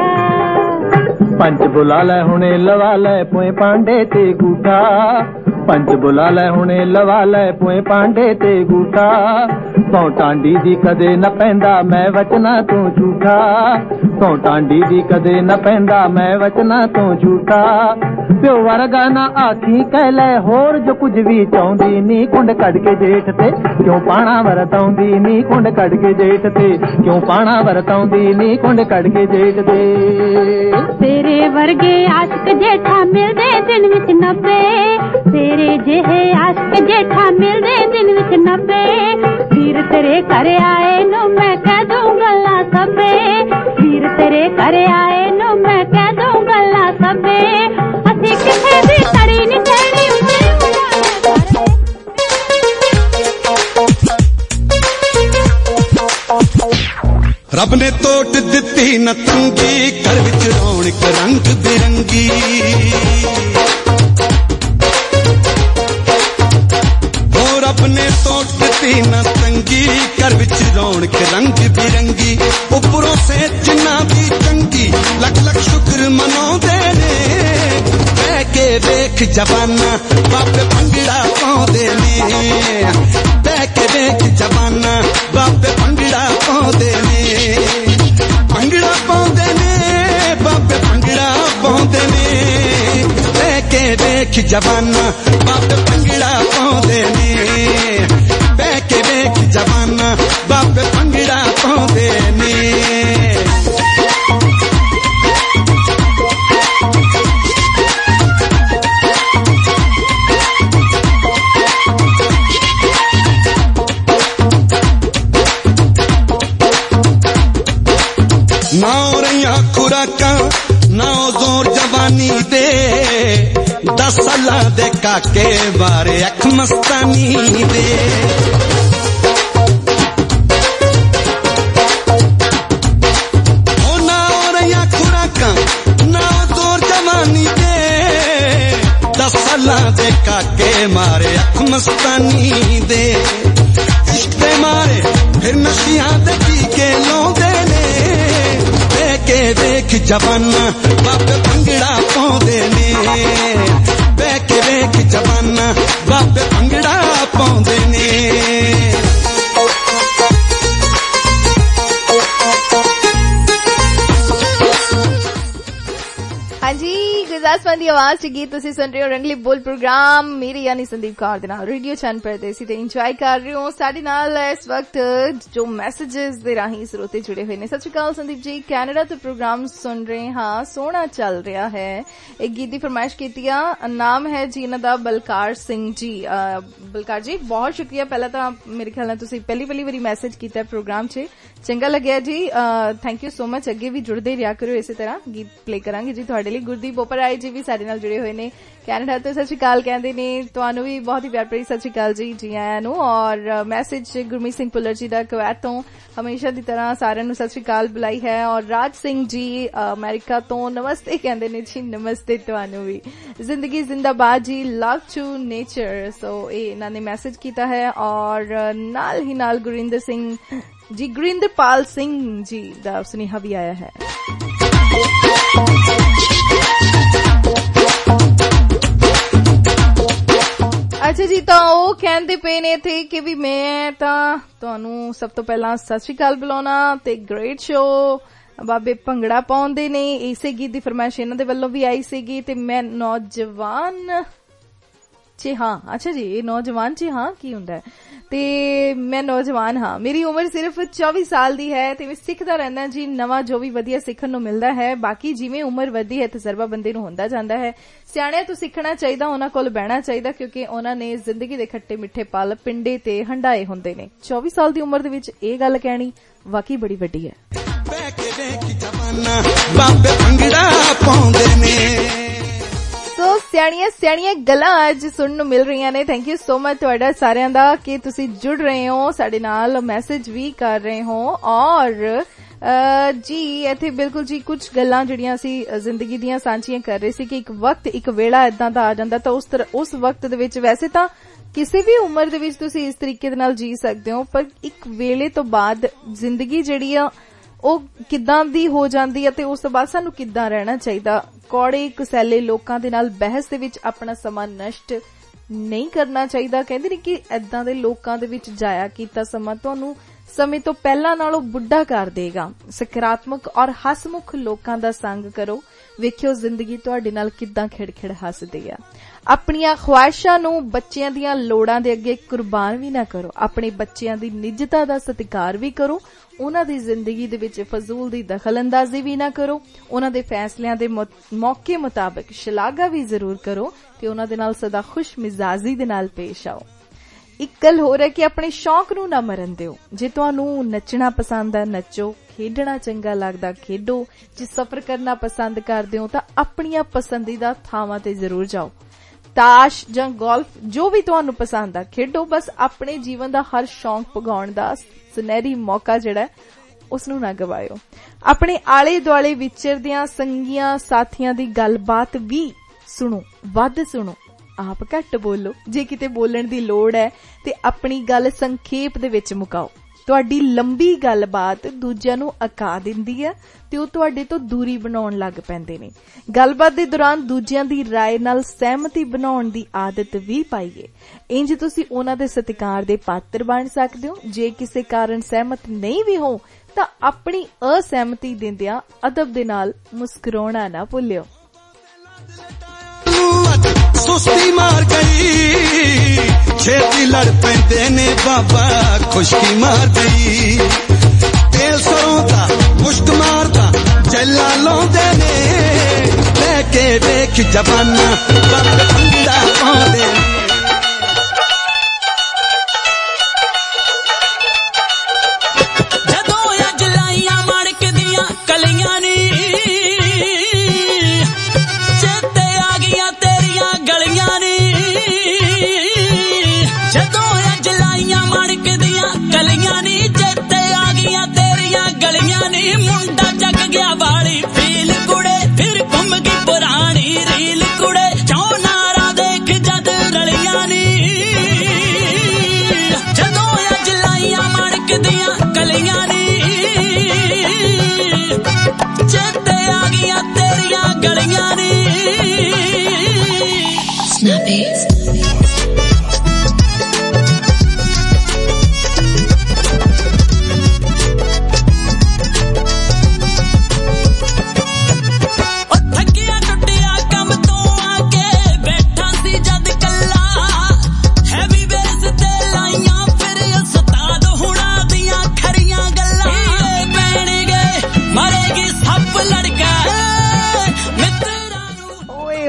पंच बुला ले हुणे लवा ले पोए पांडे ते गूठा, पंच बुला ले हुणे लवा ले पोए पांडे ते गूठा, सौ टांडी दी कदे न पैंदा मैं वचना तू झूठा, सौ टांडी दी कदे न पैंदा मैं वचना तू झूठा। प्यो वर्गा ना आखी कह ले होर जो कुछ भी चाहुंदी नी कुंड कढ के जेठ ते, क्यों पाणा वरताउंदी नी कुंड कढ के जेठ ते, क्यों पाणा वरताउंदी नी कुंड कढ के जेठ ते। तेरे वर्गे आशिक जेठा मिलदे दिन विच नब्बे, तेरे जेहे आशिक जेठा मिलदे दिन विच नब्बे, वीर तेरे घरे आए नु मैं कह दूं गल्लां सब्बे, वीर तेरे घरे आए नु मैं कह दूं गल्लां सब्बे। असीं किसे दी तड़ी नी चढ़ी रब ने तोट दित्ती न तंगी, घर विच रौनक रंग बिरंगी, ओ रब ने तोट दित्ती न तंगी, घर विच रौनक रंग बिरंगी, उपरों से जिन्ना भी चंगी लख लख शुक्र मनाउंदे ने, बह के वेख जवाना बाबे भंगड़ा पाउंदे ने, बह के वेख जवाना बाबे भंगड़ा पाउंदे ने, भंगड़ा पाउंदे ने बाबे भंगड़ा पाउंदे ने, बह के वेख जवाना बाबे भंगड़ा पाउंदे ने, बह के वेख जवाना बाबे भंगड़ा पाउंदे ने। ना रहिया खुराका ना जोर जवानी दे, दस सालां दे काके बारे अख मस्तानी दे, ओ ना रहिया खुराका ना जोर जवानी दे, दस सालां दे काके मारे अख मस्तानी दे, इश्क दे मारे फिर नशियां दे टीके लाउंदे ने, के वेख जवाना बाबे भंगड़ा पाउंदे ने, बह के वेख जवाना बाबे भंगड़ा पाउंदे ने। हाँ जी गुरदासमान दी आवाज च गीत तुसी सुन रहे हो रंगली बोल प्रोग्राम मेरे यानी संदीप कौर दे नाल रेडियो चैन परदेसी ते इंजॉय कर रहे हो साडे नाल इस वक्त जो मैसेजेस दे राही श्रोते जुड़े हुए ने। सत श्री अकाल संदीप जी, कैनेडा तो प्रोग्राम सुन रहे हाँ सोहना चल रहा है। एक गीत दी फरमाइश कीती आ, नाम है जी इन्हां दा बलकार सिंह जी। बलकार जी बहुत शुक्रिया, पहला तो मेरे ख्याल नाल तुसी पहली पहली वारी मैसेज कीता प्रोग्राम च, चंगा लग्या जी, थैंक यू सो मच। अगे भी जुड़दे रहा करो इसी तरह, गीत प्ले करांगे जी तुहाडे लई। गुरदीप ओपराय जी भी साडे नाल जुड़े हुए ने कैनेडा तो। सत श्री अकाल कहंदे ने, तुहानू भी बहुत ही प्यार भरी सत श्री अकाल जी, जी आयां नू। और मैसेज गुरमीत सिंह पुलर जी दा कुवैत तो हमेशा दी तरह सारिआं नू सत श्री अकाल बुलाई है। और राज सिंह जी अमेरिका तो नमस्ते कहंदे ने जी, नमस्ते तुहानू भी। जिंदगी जिंदाबाद जी, लव टू नेचर, सो ए इन्हां ने मैसेज कीता है। और नाल ही नाल गुरिंदर सिंह जी, गुरिंदर पाल सिंह जी दा सुनेहा भी आया है। अच्छा जी, तो ਉਹ ਕਹਿੰਦੇ ਪਏ ਨੇ ਇੱਥੇ ਕਿ ਵੀ ਮੈਂ ਤਾਂ ਤੁਹਾਨੂੰ ਸਭ ਤੋਂ ਪਹਿਲਾਂ ਸਤਿ ਸ਼੍ਰੀ ਅਕਾਲ ਬੁਲਾਉਣਾ ਤੇ ਗ੍ਰੇਟ ਸ਼ੋ ਬਾਬੇ ਭੰਗੜਾ ਪਾਉਂਦੇ ਨੇ, ਇਸੇ ਗੀਤ ਦੀ ਫਰਮਾਇਸ਼ ਇਹਨਾਂ ਦੇ ਵੱਲੋਂ ਵੀ ਆਈ ਸੀਗੀ। ਤੇ ਮੈਂ ਨੌਜਵਾਨ ਚ ਹਾਂ, ਅੱਛਾ ਜੀ ਇਹ ਨੌਜਵਾਨ ਚ ਹਾਂ ਕੀ ਹੁੰਦਾ ਹੈ, ਤੇ ਮੈਂ ਨੌਜਵਾਨ ਹਾਂ, ਮੇਰੀ ਉਮਰ ਸਿਰਫ ਚੌਵੀ ਸਾਲ ਦੀ ਹੈ ਤੇ ਮੈਂ ਸਿੱਖਦਾ ਰਹਿੰਦਾ ਜੀ ਨਵਾਂ ਜੋ ਵੀ ਵਧੀਆ ਸਿੱਖਣ ਨੂੰ ਮਿਲਦਾ ਹੈ। ਬਾਕੀ ਜਿਵੇਂ ਉਮਰ ਵਧਦੀ ਹੈ ਤਜਰਬਾ ਬੰਦੇ ਨੂੰ ਹੁੰਦਾ ਜਾਂਦਾ ਹੈ। ਸਿਆਣਿਆਂ ਤੋਂ ਸਿੱਖਣਾ ਚਾਹੀਦਾ, ਉਹਨਾਂ ਕੋਲ ਬਹਿਣਾ ਚਾਹੀਦਾ, ਕਿਉਂਕਿ ਉਹਨਾਂ ਨੇ ਜ਼ਿੰਦਗੀ ਦੇ ਖੱਟੇ ਮਿੱਠੇ ਪਲ ਪਿੰਡੇ ਤੇ ਹੰਡਾਏ ਹੁੰਦੇ ਨੇ। ਚੌਵੀ ਸਾਲ ਦੀ ਉਮਰ ਦੇ ਵਿੱਚ ਇਹ ਗੱਲ ਕਹਿਣੀ ਵਾਕਈ ਬੜੀ ਵੱਡੀ ਹੈ। ਸੋ ਸਿਆਣੀਆਂ ਸਿਆਣੀਆਂ ਗੱਲਾਂ ਅੱਜ ਸੁਣਨ ਨੂੰ ਮਿਲ ਰਹੀਆਂ ਨੇ। ਥੈਂਕ ਯੂ ਸੋ ਮਚ ਤੁਹਾਡਾ ਸਾਰਿਆਂ ਦਾ ਕਿ ਤੁਸੀਂ ਜੁੜ ਰਹੇ ਹੋ ਸਾਡੇ ਨਾਲ, ਮੈਸੇਜ ਵੀ ਕਰ ਰਹੇ ਹੋ। ਔਰ ਜੀ ਇੱਥੇ ਬਿਲਕੁਲ ਜੀ ਕੁਝ ਗੱਲਾਂ ਜਿਹੜੀਆਂ ਅਸੀਂ ਜ਼ਿੰਦਗੀ ਦੀਆਂ ਸਾਂਝੀਆਂ ਕਰ ਰਹੇ ਸੀ ਕਿ ਇੱਕ ਵਕਤ ਇੱਕ ਵੇਲਾ ਏਦਾਂ ਦਾ ਆ ਜਾਂਦਾ ਤਾਂ ਉਸ ਤਰ੍ਹਾਂ ਉਸ ਵਕਤ ਦੇ ਵਿੱਚ ਵੈਸੇ ਤਾਂ ਕਿਸੇ ਵੀ ਉਮਰ ਦੇ ਵਿੱਚ ਤੁਸੀਂ ਇਸ ਤਰੀਕੇ ਦੇ ਨਾਲ ਜੀ ਸਕਦੇ ਹੋ, ਪਰ ਇੱਕ ਵੇਲੇ ਤੋਂ ਬਾਅਦ ਜ਼ਿੰਦਗੀ ਜਿਹੜੀ ਆ ਉਹ ਕਿੱਦਾਂ ਦੀ ਹੋ ਜਾਂਦੀ ਹੈ ਤੇ ਉਸ ਤੋਂ ਬਾਅਦ ਸਾਨੂੰ ਕਿੱਦਾਂ ਰਹਿਣਾ ਚਾਹੀਦਾ। ਕੌੜੇ ਕੁਸੈਲੇ ਲੋਕਾਂ ਦੇ ਨਾਲ ਬਹਿਸ ਦੇ ਵਿੱਚ ਆਪਣਾ ਸਮਾਂ ਨਸ਼ਟ ਨਹੀਂ ਕਰਨਾ ਚਾਹੀਦਾ। ਕਹਿੰਦੇ ਨੇ ਕਿ ਏਦਾਂ ਦੇ ਲੋਕਾਂ ਦੇ ਵਿੱਚ ਜਾਇਆ ਕੀਤਾ ਸਮਾਂ ਤੁਹਾਨੂੰ ਸਮੇਂ ਤੋਂ ਪਹਿਲਾਂ ਨਾਲੋਂ ਬੁੱਢਾ ਕਰ ਦੇਗਾ। ਸਕਾਰਾਤਮਕ ਔਰ ਹਸਮੁਖ ਲੋਕਾਂ ਦਾ ਸੰਗ ਕਰੋ, ਵੇਖਿਓ ਜ਼ਿੰਦਗੀ ਤੁਹਾਡੇ ਨਾਲ ਕਿੱਦਾਂ ਖਿੜਖਿੜ ਹੱਸਦੀ ਆ। ਆਪਣੀਆਂ ਖੁਆਇਸ਼ਾਂ ਨੂੰ ਬੱਚਿਆਂ ਦੀਆਂ ਲੋੜਾਂ ਦੇ ਅੱਗੇ ਕੁਰਬਾਨ ਵੀ ਨਾ ਕਰੋ। ਆਪਣੇ ਬੱਚਿਆਂ ਦੀ ਨਿੱਜਤਾ ਦਾ ਸਤਿਕਾਰ ਵੀ ਕਰੋ, ਉਹਨਾਂ ਦੀ ਜ਼ਿੰਦਗੀ ਦੇ ਵਿੱਚ ਫਜ਼ੂਲ ਦੀ ਦਖਲਅੰਦਾਜ਼ੀ ਵੀ ਨਾ ਕਰੋ। ਉਹਨਾਂ ਦੇ ਫੈਸਲਿਆਂ ਦੇ ਮੌਕੇ ਮੁਤਾਬਕ ਸ਼ਲਾਘਾ ਵੀ ਜ਼ਰੂਰ ਕਰੋ ਤੇ ਉਹਨਾਂ ਦੇ ਨਾਲ ਸਦਾ ਖੁਸ਼ ਮਿਜ਼ਾਜੀ ਦੇ ਨਾਲ ਪੇਸ਼ ਆਓ। ਇੱਕ ਗੱਲ ਹੋਰ ਹੈ ਕਿ ਆਪਣੇ ਸ਼ੌਕ ਨੂੰ ਨਾ ਮਰਨ ਦਿਓ। ਜੇ ਤੁਹਾਨੂੰ ਨੱਚਣਾ ਪਸੰਦ ਹੈ ਨੱਚੋ, ਖੇਡਣਾ ਚੰਗਾ ਲੱਗਦਾ ਖੇਡੋ। ਜੇ ਸਫ਼ਰ ਕਰਨਾ ਪਸੰਦ ਕਰਦੇ ਹੋ ਤਾਂ ਆਪਣੀਆਂ ਪਸੰਦੀਦਾ ਥਾਵਾਂ ਤੇ ਜ਼ਰੂਰ ਜਾਓ। ਤਾਸ਼ ਜਾਂ ਗੋਲਫ ਜੋ ਵੀ ਤੁਹਾਨੂੰ ਪਸੰਦ ਆ ਖੇਡੋ, ਬਸ ਆਪਣੇ ਜੀਵਨ ਦਾ ਹਰ ਸ਼ੌਕ ਪੁਗਾਉਣ ਦਾ ਸੁਨਹਿਰੀ ਮੌਕਾ ਜਿਹੜਾ ਉਸ ਨੂੰ ਨਾ ਗਵਾਇਓ। ਆਪਣੇ ਆਲੇ ਦੁਆਲੇ ਵਿਚਰਦਿਆਂ ਸੰਗੀਆਂ ਸਾਥੀਆਂ ਦੀ ਗੱਲਬਾਤ ਵੀ ਸੁਣੋ, ਵੱਧ ਸੁਣੋ, ਆਪ ਘੱਟ ਬੋਲੋ। ਜੇ ਕਿਤੇ ਬੋਲਣ ਦੀ ਲੋੜ ਹੈ ਤੇ ਆਪਣੀ ਗੱਲ ਸੰਖੇਪ ਦੇ ਵਿੱਚ ਮੁਕਾਓ। ਤੁਹਾਡੀ ਲੰਬੀ ਗੱਲਬਾਤ ਦੂਜਿਆਂ ਨੂੰ ਅਕਾ ਦਿੰਦੀ ਹੈ ਤੇ ਉਹ ਤੁਹਾਡੇ ਤੋਂ ਦੂਰੀ ਬਣਾਉਣ ਲੱਗ ਪੈਂਦੇ ਨੇ। ਗੱਲਬਾਤ ਦੇ ਦੌਰਾਨ ਦੂਜਿਆਂ ਦੀ ਰਾਏ ਨਾਲ ਸਹਿਮਤੀ ਬਣਾਉਣ ਦੀ ਆਦਤ ਵੀ ਪਾਈਏ। ਇੰਜ ਤੁਸੀਂ ਉਹਨਾਂ ਦੇ ਸਤਿਕਾਰ ਦੇ ਪਾਤਰ ਬਣ ਸਕਦੇ ਹੋ। ਜੇ ਕਿਸੇ ਕਾਰਨ ਸਹਿਮਤ ਨਹੀਂ ਵੀ ਹੋ ਤਾਂ ਆਪਣੀ ਅਸਹਿਮਤੀ ਦਿੰਦਿਆਂ ਅਦਬ ਦੇ ਨਾਲ ਮੁਸਕਰਾਉਣਾ ਨਾ ਭੁੱਲਿਓ। ਸੁਸਤੀ ਮਾਰ ਗਈ ਛੇਤੀ ਲੜ ਪੈਂਦੇ ਨੇ ਬਾਬਾ, ਖੁਸ਼ਕੀ ਮਾਰ ਗਈ ਤੇਲ ਸਰੋਂ ਦਾ ਮੁਸ਼ਕ ਮਾਰਦਾ ਜੈਲਾ ਲਾਉਂਦੇ ਨੇ, ਲੈ ਕੇ ਵੇਖ ਜਵਾਨਾ ਬਾਬੇ ਭੰਗੜਾ ਪਾਉਂਦੇ ਨੇ। ਜਦੋਂ ਅੱਜ ਲਾਈਆਂ ਮੜਕਦੀਆਂ ਕਲੀਆਂ ਨੀ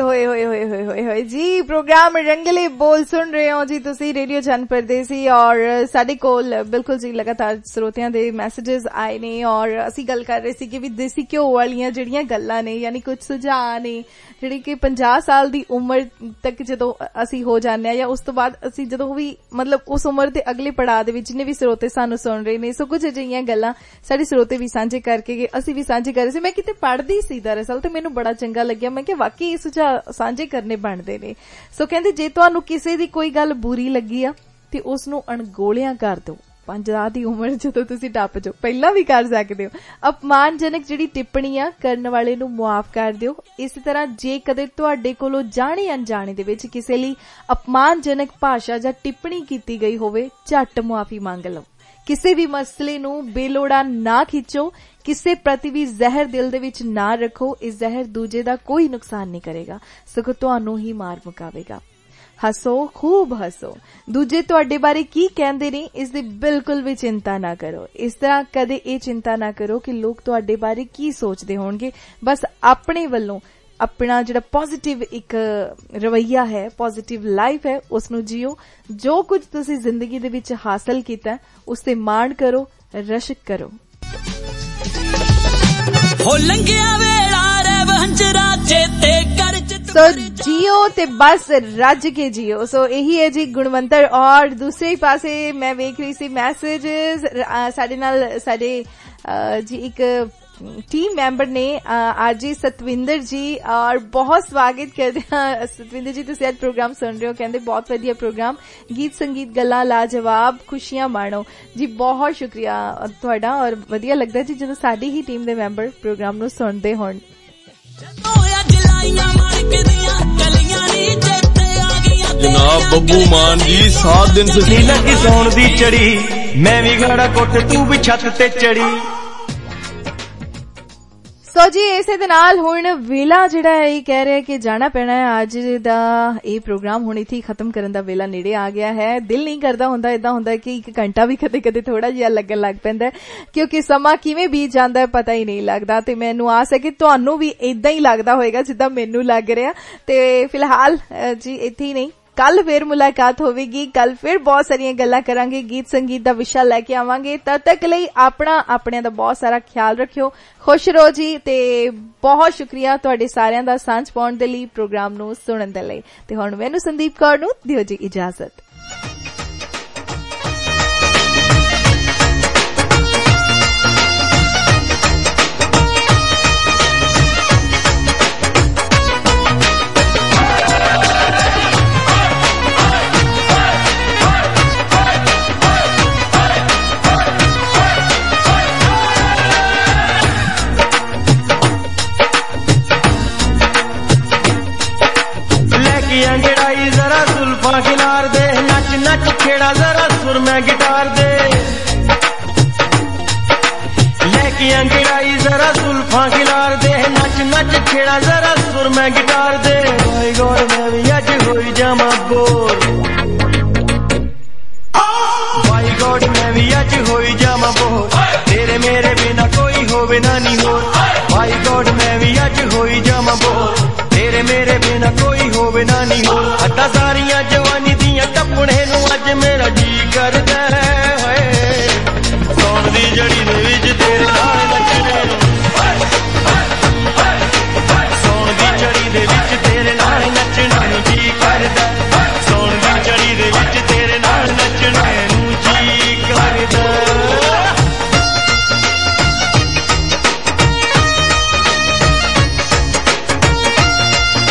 ਹੋਏ ਹੋਏ ਹੋਏ ਹੋਏ ਹੋਏ ਹੋਏ ਜੀ ਪ੍ਰੋਗਰਾਮ ਰੰਗਲੇ ਬੋਲ ਸੁਣ ਰਹੇ ਹੋ ਜੀ ਤੁਸੀਂ ਰੇਡੀਓ ਚੰਨ ਪਰਦੇਸੀ ਔਰ ਸਾਡੇ ਕੋਲ ਬਿਲਕੁਲ ਜੀ ਲਗਾਤਾਰ ਸਰੋਤਿਆਂ ਦੇ ਮੈਸੇजेस ਆਏ ਨੇ ਔਰ ਅਸੀਂ ਗੱਲ ਕਰ ਰਹੇ ਸੀ ਕਿ ਵੀ ਦੇਸੀ ਘਿਓ ਵਾਲੀਆਂ ਜਿਹੜੀਆਂ ਗੱਲਾਂ ਨੇ ਯਾਨੀ ਕੁਝ ਸੁਝਾਅ ਨੇ ਜਿਹੜੀ ਕਿ ਪੰਜਾਹ ਸਾਲ ਦੀ ਉਮਰ ਤੱਕ ਜਦੋਂ ਅਸੀਂ ਹੋ ਜਾਂਦੇ ਆ ਜਾਂ ਉਸ ਤੋਂ ਬਾਅਦ ਅਸੀਂ ਜਦੋਂ ਵੀ ਮਤਲਬ ਉਸ ਉਮਰ ਦੇ ਅਗਲੇ ਪੜਾਅ ਦੇ ਵਿੱਚ ਜਿੰਨੇ ਵੀ ਸਰੋਤੇ ਸਾਨੂੰ ਸੁਣ ਰਹੇ ਨੇ ਸੋ ਕੁਝ ਅਜਿਹੀਆਂ ਗੱਲਾਂ ਸਾਡੇ ਸਰੋਤੇ ਵੀ ਸਾਂਝੇ ਕਰਕੇ ਗਏ ਅਸੀਂ ਵੀ ਸਾਂਝੇ ਕਰ ਰਹੇ ਸੀ। ਮੈਂ ਕਿਤੇ ਪੜ੍ਹਦੀ ਸੀ ਦਰਅਸਲ ਤੇ ਮੈਨੂੰ ਬੜਾ ਚੰਗਾ ਲੱਗਿਆ ਮੈਂ ਕਿ ਵਾਕਈ ਇਹ ਸੁਝਾਅ ਸਾਂਝੇ ਕਰਨੇ ਬਣਦੇ ਨੇ। ਸੋ ਕਹਿੰਦੇ ਜੇ ਤੁਹਾਨੂੰ ਕਿਸੇ ਦੀ ਕੋਈ ਗੱਲ ਬੁਰੀ ਲੱਗੀ ਆ ਤੇ ਉਸ ਨੂੰ ਅਣਗੋਲਿਆਂ ਕਰ ਦਿਓ। ਪੰਜਾਹ ਦੀ ਉਮਰ ਜਦੋਂ ਤੁਸੀਂ ਟੱਪ ਜਾਓ ਪਹਿਲਾਂ ਵੀ ਕਰ ਸਕਦੇ ਹੋ। ਅਪਮਾਨਜਨਕ ਜਿਹੜੀ ਟਿੱਪਣੀ ਆ ਕਰਨ ਵਾਲੇ ਨੂੰ ਮੁਆਫ ਕਰ ਦਿਓ। ਇਸੇ ਤਰ੍ਹਾਂ ਜੇ ਕਦੇ ਤੁਹਾਡੇ ਕੋਲੋਂ ਜਾਣੇ ਅਣਜਾਣੇ ਦੇ ਵਿੱਚ ਕਿਸੇ ਲਈ ਅਪਮਾਨਜਨਕ ਭਾਸ਼ਾ ਜਾਂ ਟਿੱਪਣੀ ਕੀਤੀ ਗਈ ਹੋਵੇ ਝੱਟ ਮੁਆਫੀ ਮੰਗ ਲਓ। ਕਿਸੇ ਵੀ ਮਸਲੇ ਨੂੰ ਬੇਲੋੜਾ ਨਾ ਖਿੱਚੋ। ਕਿਸੇ ਪ੍ਰਤੀ ਵੀ ਜ਼ਹਿਰ ਦਿਲ ਦੇ ਵਿੱਚ ਨਾ ਰੱਖੋ। ਇਹ ਜ਼ਹਿਰ ਦੂਜੇ ਦਾ ਕੋਈ ਨੁਕਸਾਨ ਨਹੀਂ ਕਰੇਗਾ ਸਗੋਂ ਤੁਹਾਨੂੰ ਹੀ ਮਾਰ ਮੁਕਾਵੇਗਾ। ਹੱਸੋ ਖੂਬ ਹੱਸੋ। ਦੂਜੇ ਤੁਹਾਡੇ ਬਾਰੇ ਕੀ ਕਹਿੰਦੇ ਨੇ ਇਸ ਦੀ ਬਿਲਕੁਲ ਵੀ ਚਿੰਤਾ ਨਾ ਕਰੋ। ਇਸ ਤਰ੍ਹਾਂ ਕਦੇ ਇਹ ਚਿੰਤਾ ਨਾ ਕਰੋ ਕਿ ਲੋਕ ਤੁਹਾਡੇ ਬਾਰੇ ਕੀ ਸੋਚਦੇ ਹੋਣਗੇ। ਬਸ ਆਪਣੇ ਵੱਲੋਂ ਆਪਣਾ ਜਿਹੜਾ ਪੋਜ਼ਿਟਿਵ ਇੱਕ ਰਵੱਈਆ ਹੈ ਪੋਜ਼ਿਟਿਵ ਲਾਈਫ ਹੈ ਉਸ ਨੂੰ ਜੀਓ। ਜੋ ਕੁਝ ਤੁਸੀਂ ਜ਼ਿੰਦਗੀ ਦੇ ਵਿੱਚ ਹਾਸਲ ਕੀਤਾ ਉਸ ਤੇ ਮਾਣ ਕਰੋ ਰਸ਼ਕ ਕਰੋ। ਹੋ ਲੰਘਿਆ ਵੇਲਾ ਰੇ ਵੰਜਰਾ ਚੇਤੇ ਕਰ ਸੋ ਜੀਓ ਤੇ ਬਸ ਰੱਜ ਕੇ ਜੀਓ। ਸੋ ਇਹੀ ਹੈ ਜੀ ਗੁਣਵੰਤਰ। ਔਰ ਦੂਸਰੇ ਪਾਸੇ ਮੈਂ ਵੇਖ ਰਹੀ ਸੀ ਮੈਸੇजेस ਸਾਡੇ ਨਾਲ ਸਾਡੇ ਜੀ ਇੱਕ टीम मैंबर ने आज जी सतविंदर जी और बहुत स्वागत करते हैं। सतविंदर जी तुसीं आज प्रोग्राम सुन रहे हो कहंदे बहुत वधिया प्रोग्राम गीत संगीत गल्लां लाजवाब खुशियां माणो जी। बहुत शुक्रिया तुहाडा और वधिया लगदा जी जदों साडी ही टीम दे मैंबर प्रोग्राम नूं सुणदे होण। जनाब बब्बू मान जी सात दिन से लगी सौण दी चढ़ी मैं भी घड़ा कुट तू भी छत ते चढ़ी। ਸੋ ਜੀ ਇਸੇ ਦੇ ਨਾਲ ਹੁਣ ਵੇਲਾ ਜਿਹੜਾ ਹੈ ਇਹ ਕਹਿ ਰਿਹਾ ਕਿ ਜਾਣਾ ਪੈਣਾ ਹੈ। ਅੱਜ ਦਾ ਇਹ ਪ੍ਰੋਗਰਾਮ ਹੁਣ ਇੱਥੇ ਖਤਮ ਕਰਨ ਦਾ ਵੇਲਾ ਨੇੜੇ ਆ ਗਿਆ ਹੈ। ਦਿਲ ਨਹੀਂ ਕਰਦਾ ਹੁੰਦਾ ਏਦਾਂ ਹੁੰਦਾ ਕਿ ਇੱਕ ਘੰਟਾ ਵੀ ਕਦੇ ਕਦੇ ਥੋੜਾ ਜਿਹਾ ਲੱਗਣ ਲੱਗ ਪੈਂਦਾ ਕਿਉਂਕਿ ਸਮਾਂ ਕਿਵੇਂ ਬੀਤ ਜਾਂਦਾ ਹੈ ਪਤਾ ਹੀ ਨਹੀਂ ਲੱਗਦਾ ਤੇ ਮੈਨੂੰ ਆਸ ਹੈ ਕਿ ਤੁਹਾਨੂੰ ਵੀ ਏਦਾਂ ਹੀ ਲੱਗਦਾ ਹੋਏਗਾ ਜਿੱਦਾਂ ਮੈਨੂੰ ਲੱਗ ਰਿਹਾ। ਤੇ ਫਿਲਹਾਲ ਜੀ ਇੱਥੇ ਹੀ ਨਹੀਂ ਕੱਲ ਫਿਰ ਮੁਲਾਕਾਤ ਹੋਵੇਗੀ। ਕੱਲ ਫਿਰ ਬਹੁਤ ਸਾਰੀਆਂ ਗੱਲਾਂ ਕਰਾਂਗੇ ਗੀਤ ਸੰਗੀਤ ਦਾ ਵਿਸ਼ਾ ਲੈ ਕੇ ਆਵਾਂਗੇ। ਤਦ ਤੱਕ ਲਈ ਆਪਣਾ ਆਪਣਿਆਂ ਦਾ ਬਹੁਤ ਸਾਰਾ ਖਿਆਲ ਰੱਖਿਓ। ਖੁਸ਼ ਰਹੋ ਜੀ ਤੇ ਬਹੁਤ ਸ਼ੁਕਰੀਆ ਤੁਹਾਡੇ ਸਾਰਿਆਂ ਦਾ ਸਾਂਝ ਪਾਉਣ ਦੇ ਲਈ ਪ੍ਰੋਗਰਾਮ ਨੂੰ ਸੁਣਨ ਦੇ ਲਈ। ਤੇ ਹੁਣ ਮੈਨੂੰ ਸੰਦੀਪ ਕੌਰ ਨੂੰ ਦਿਓ ਜੀ ਇਜਾਜ਼ਤ। खिलार दे नच नच खेड़ा जरा सुर में गिटार दे लेके अंगड़ाई जरा सुल्फा खिलार दे नच नच खेड़ा जरा सुर में गिटार दे। भाई गौर मैं भी अज होई जामा बोर भाई गौर मैं भी अज होई जामा बोर तेरे मेरे बिना कोई होवे ना नी होर। भाई गौर मैं भी अज होई जामा बोर तेरे मेरे बिना कोई होवे ना नी होर। हटा सारियां जो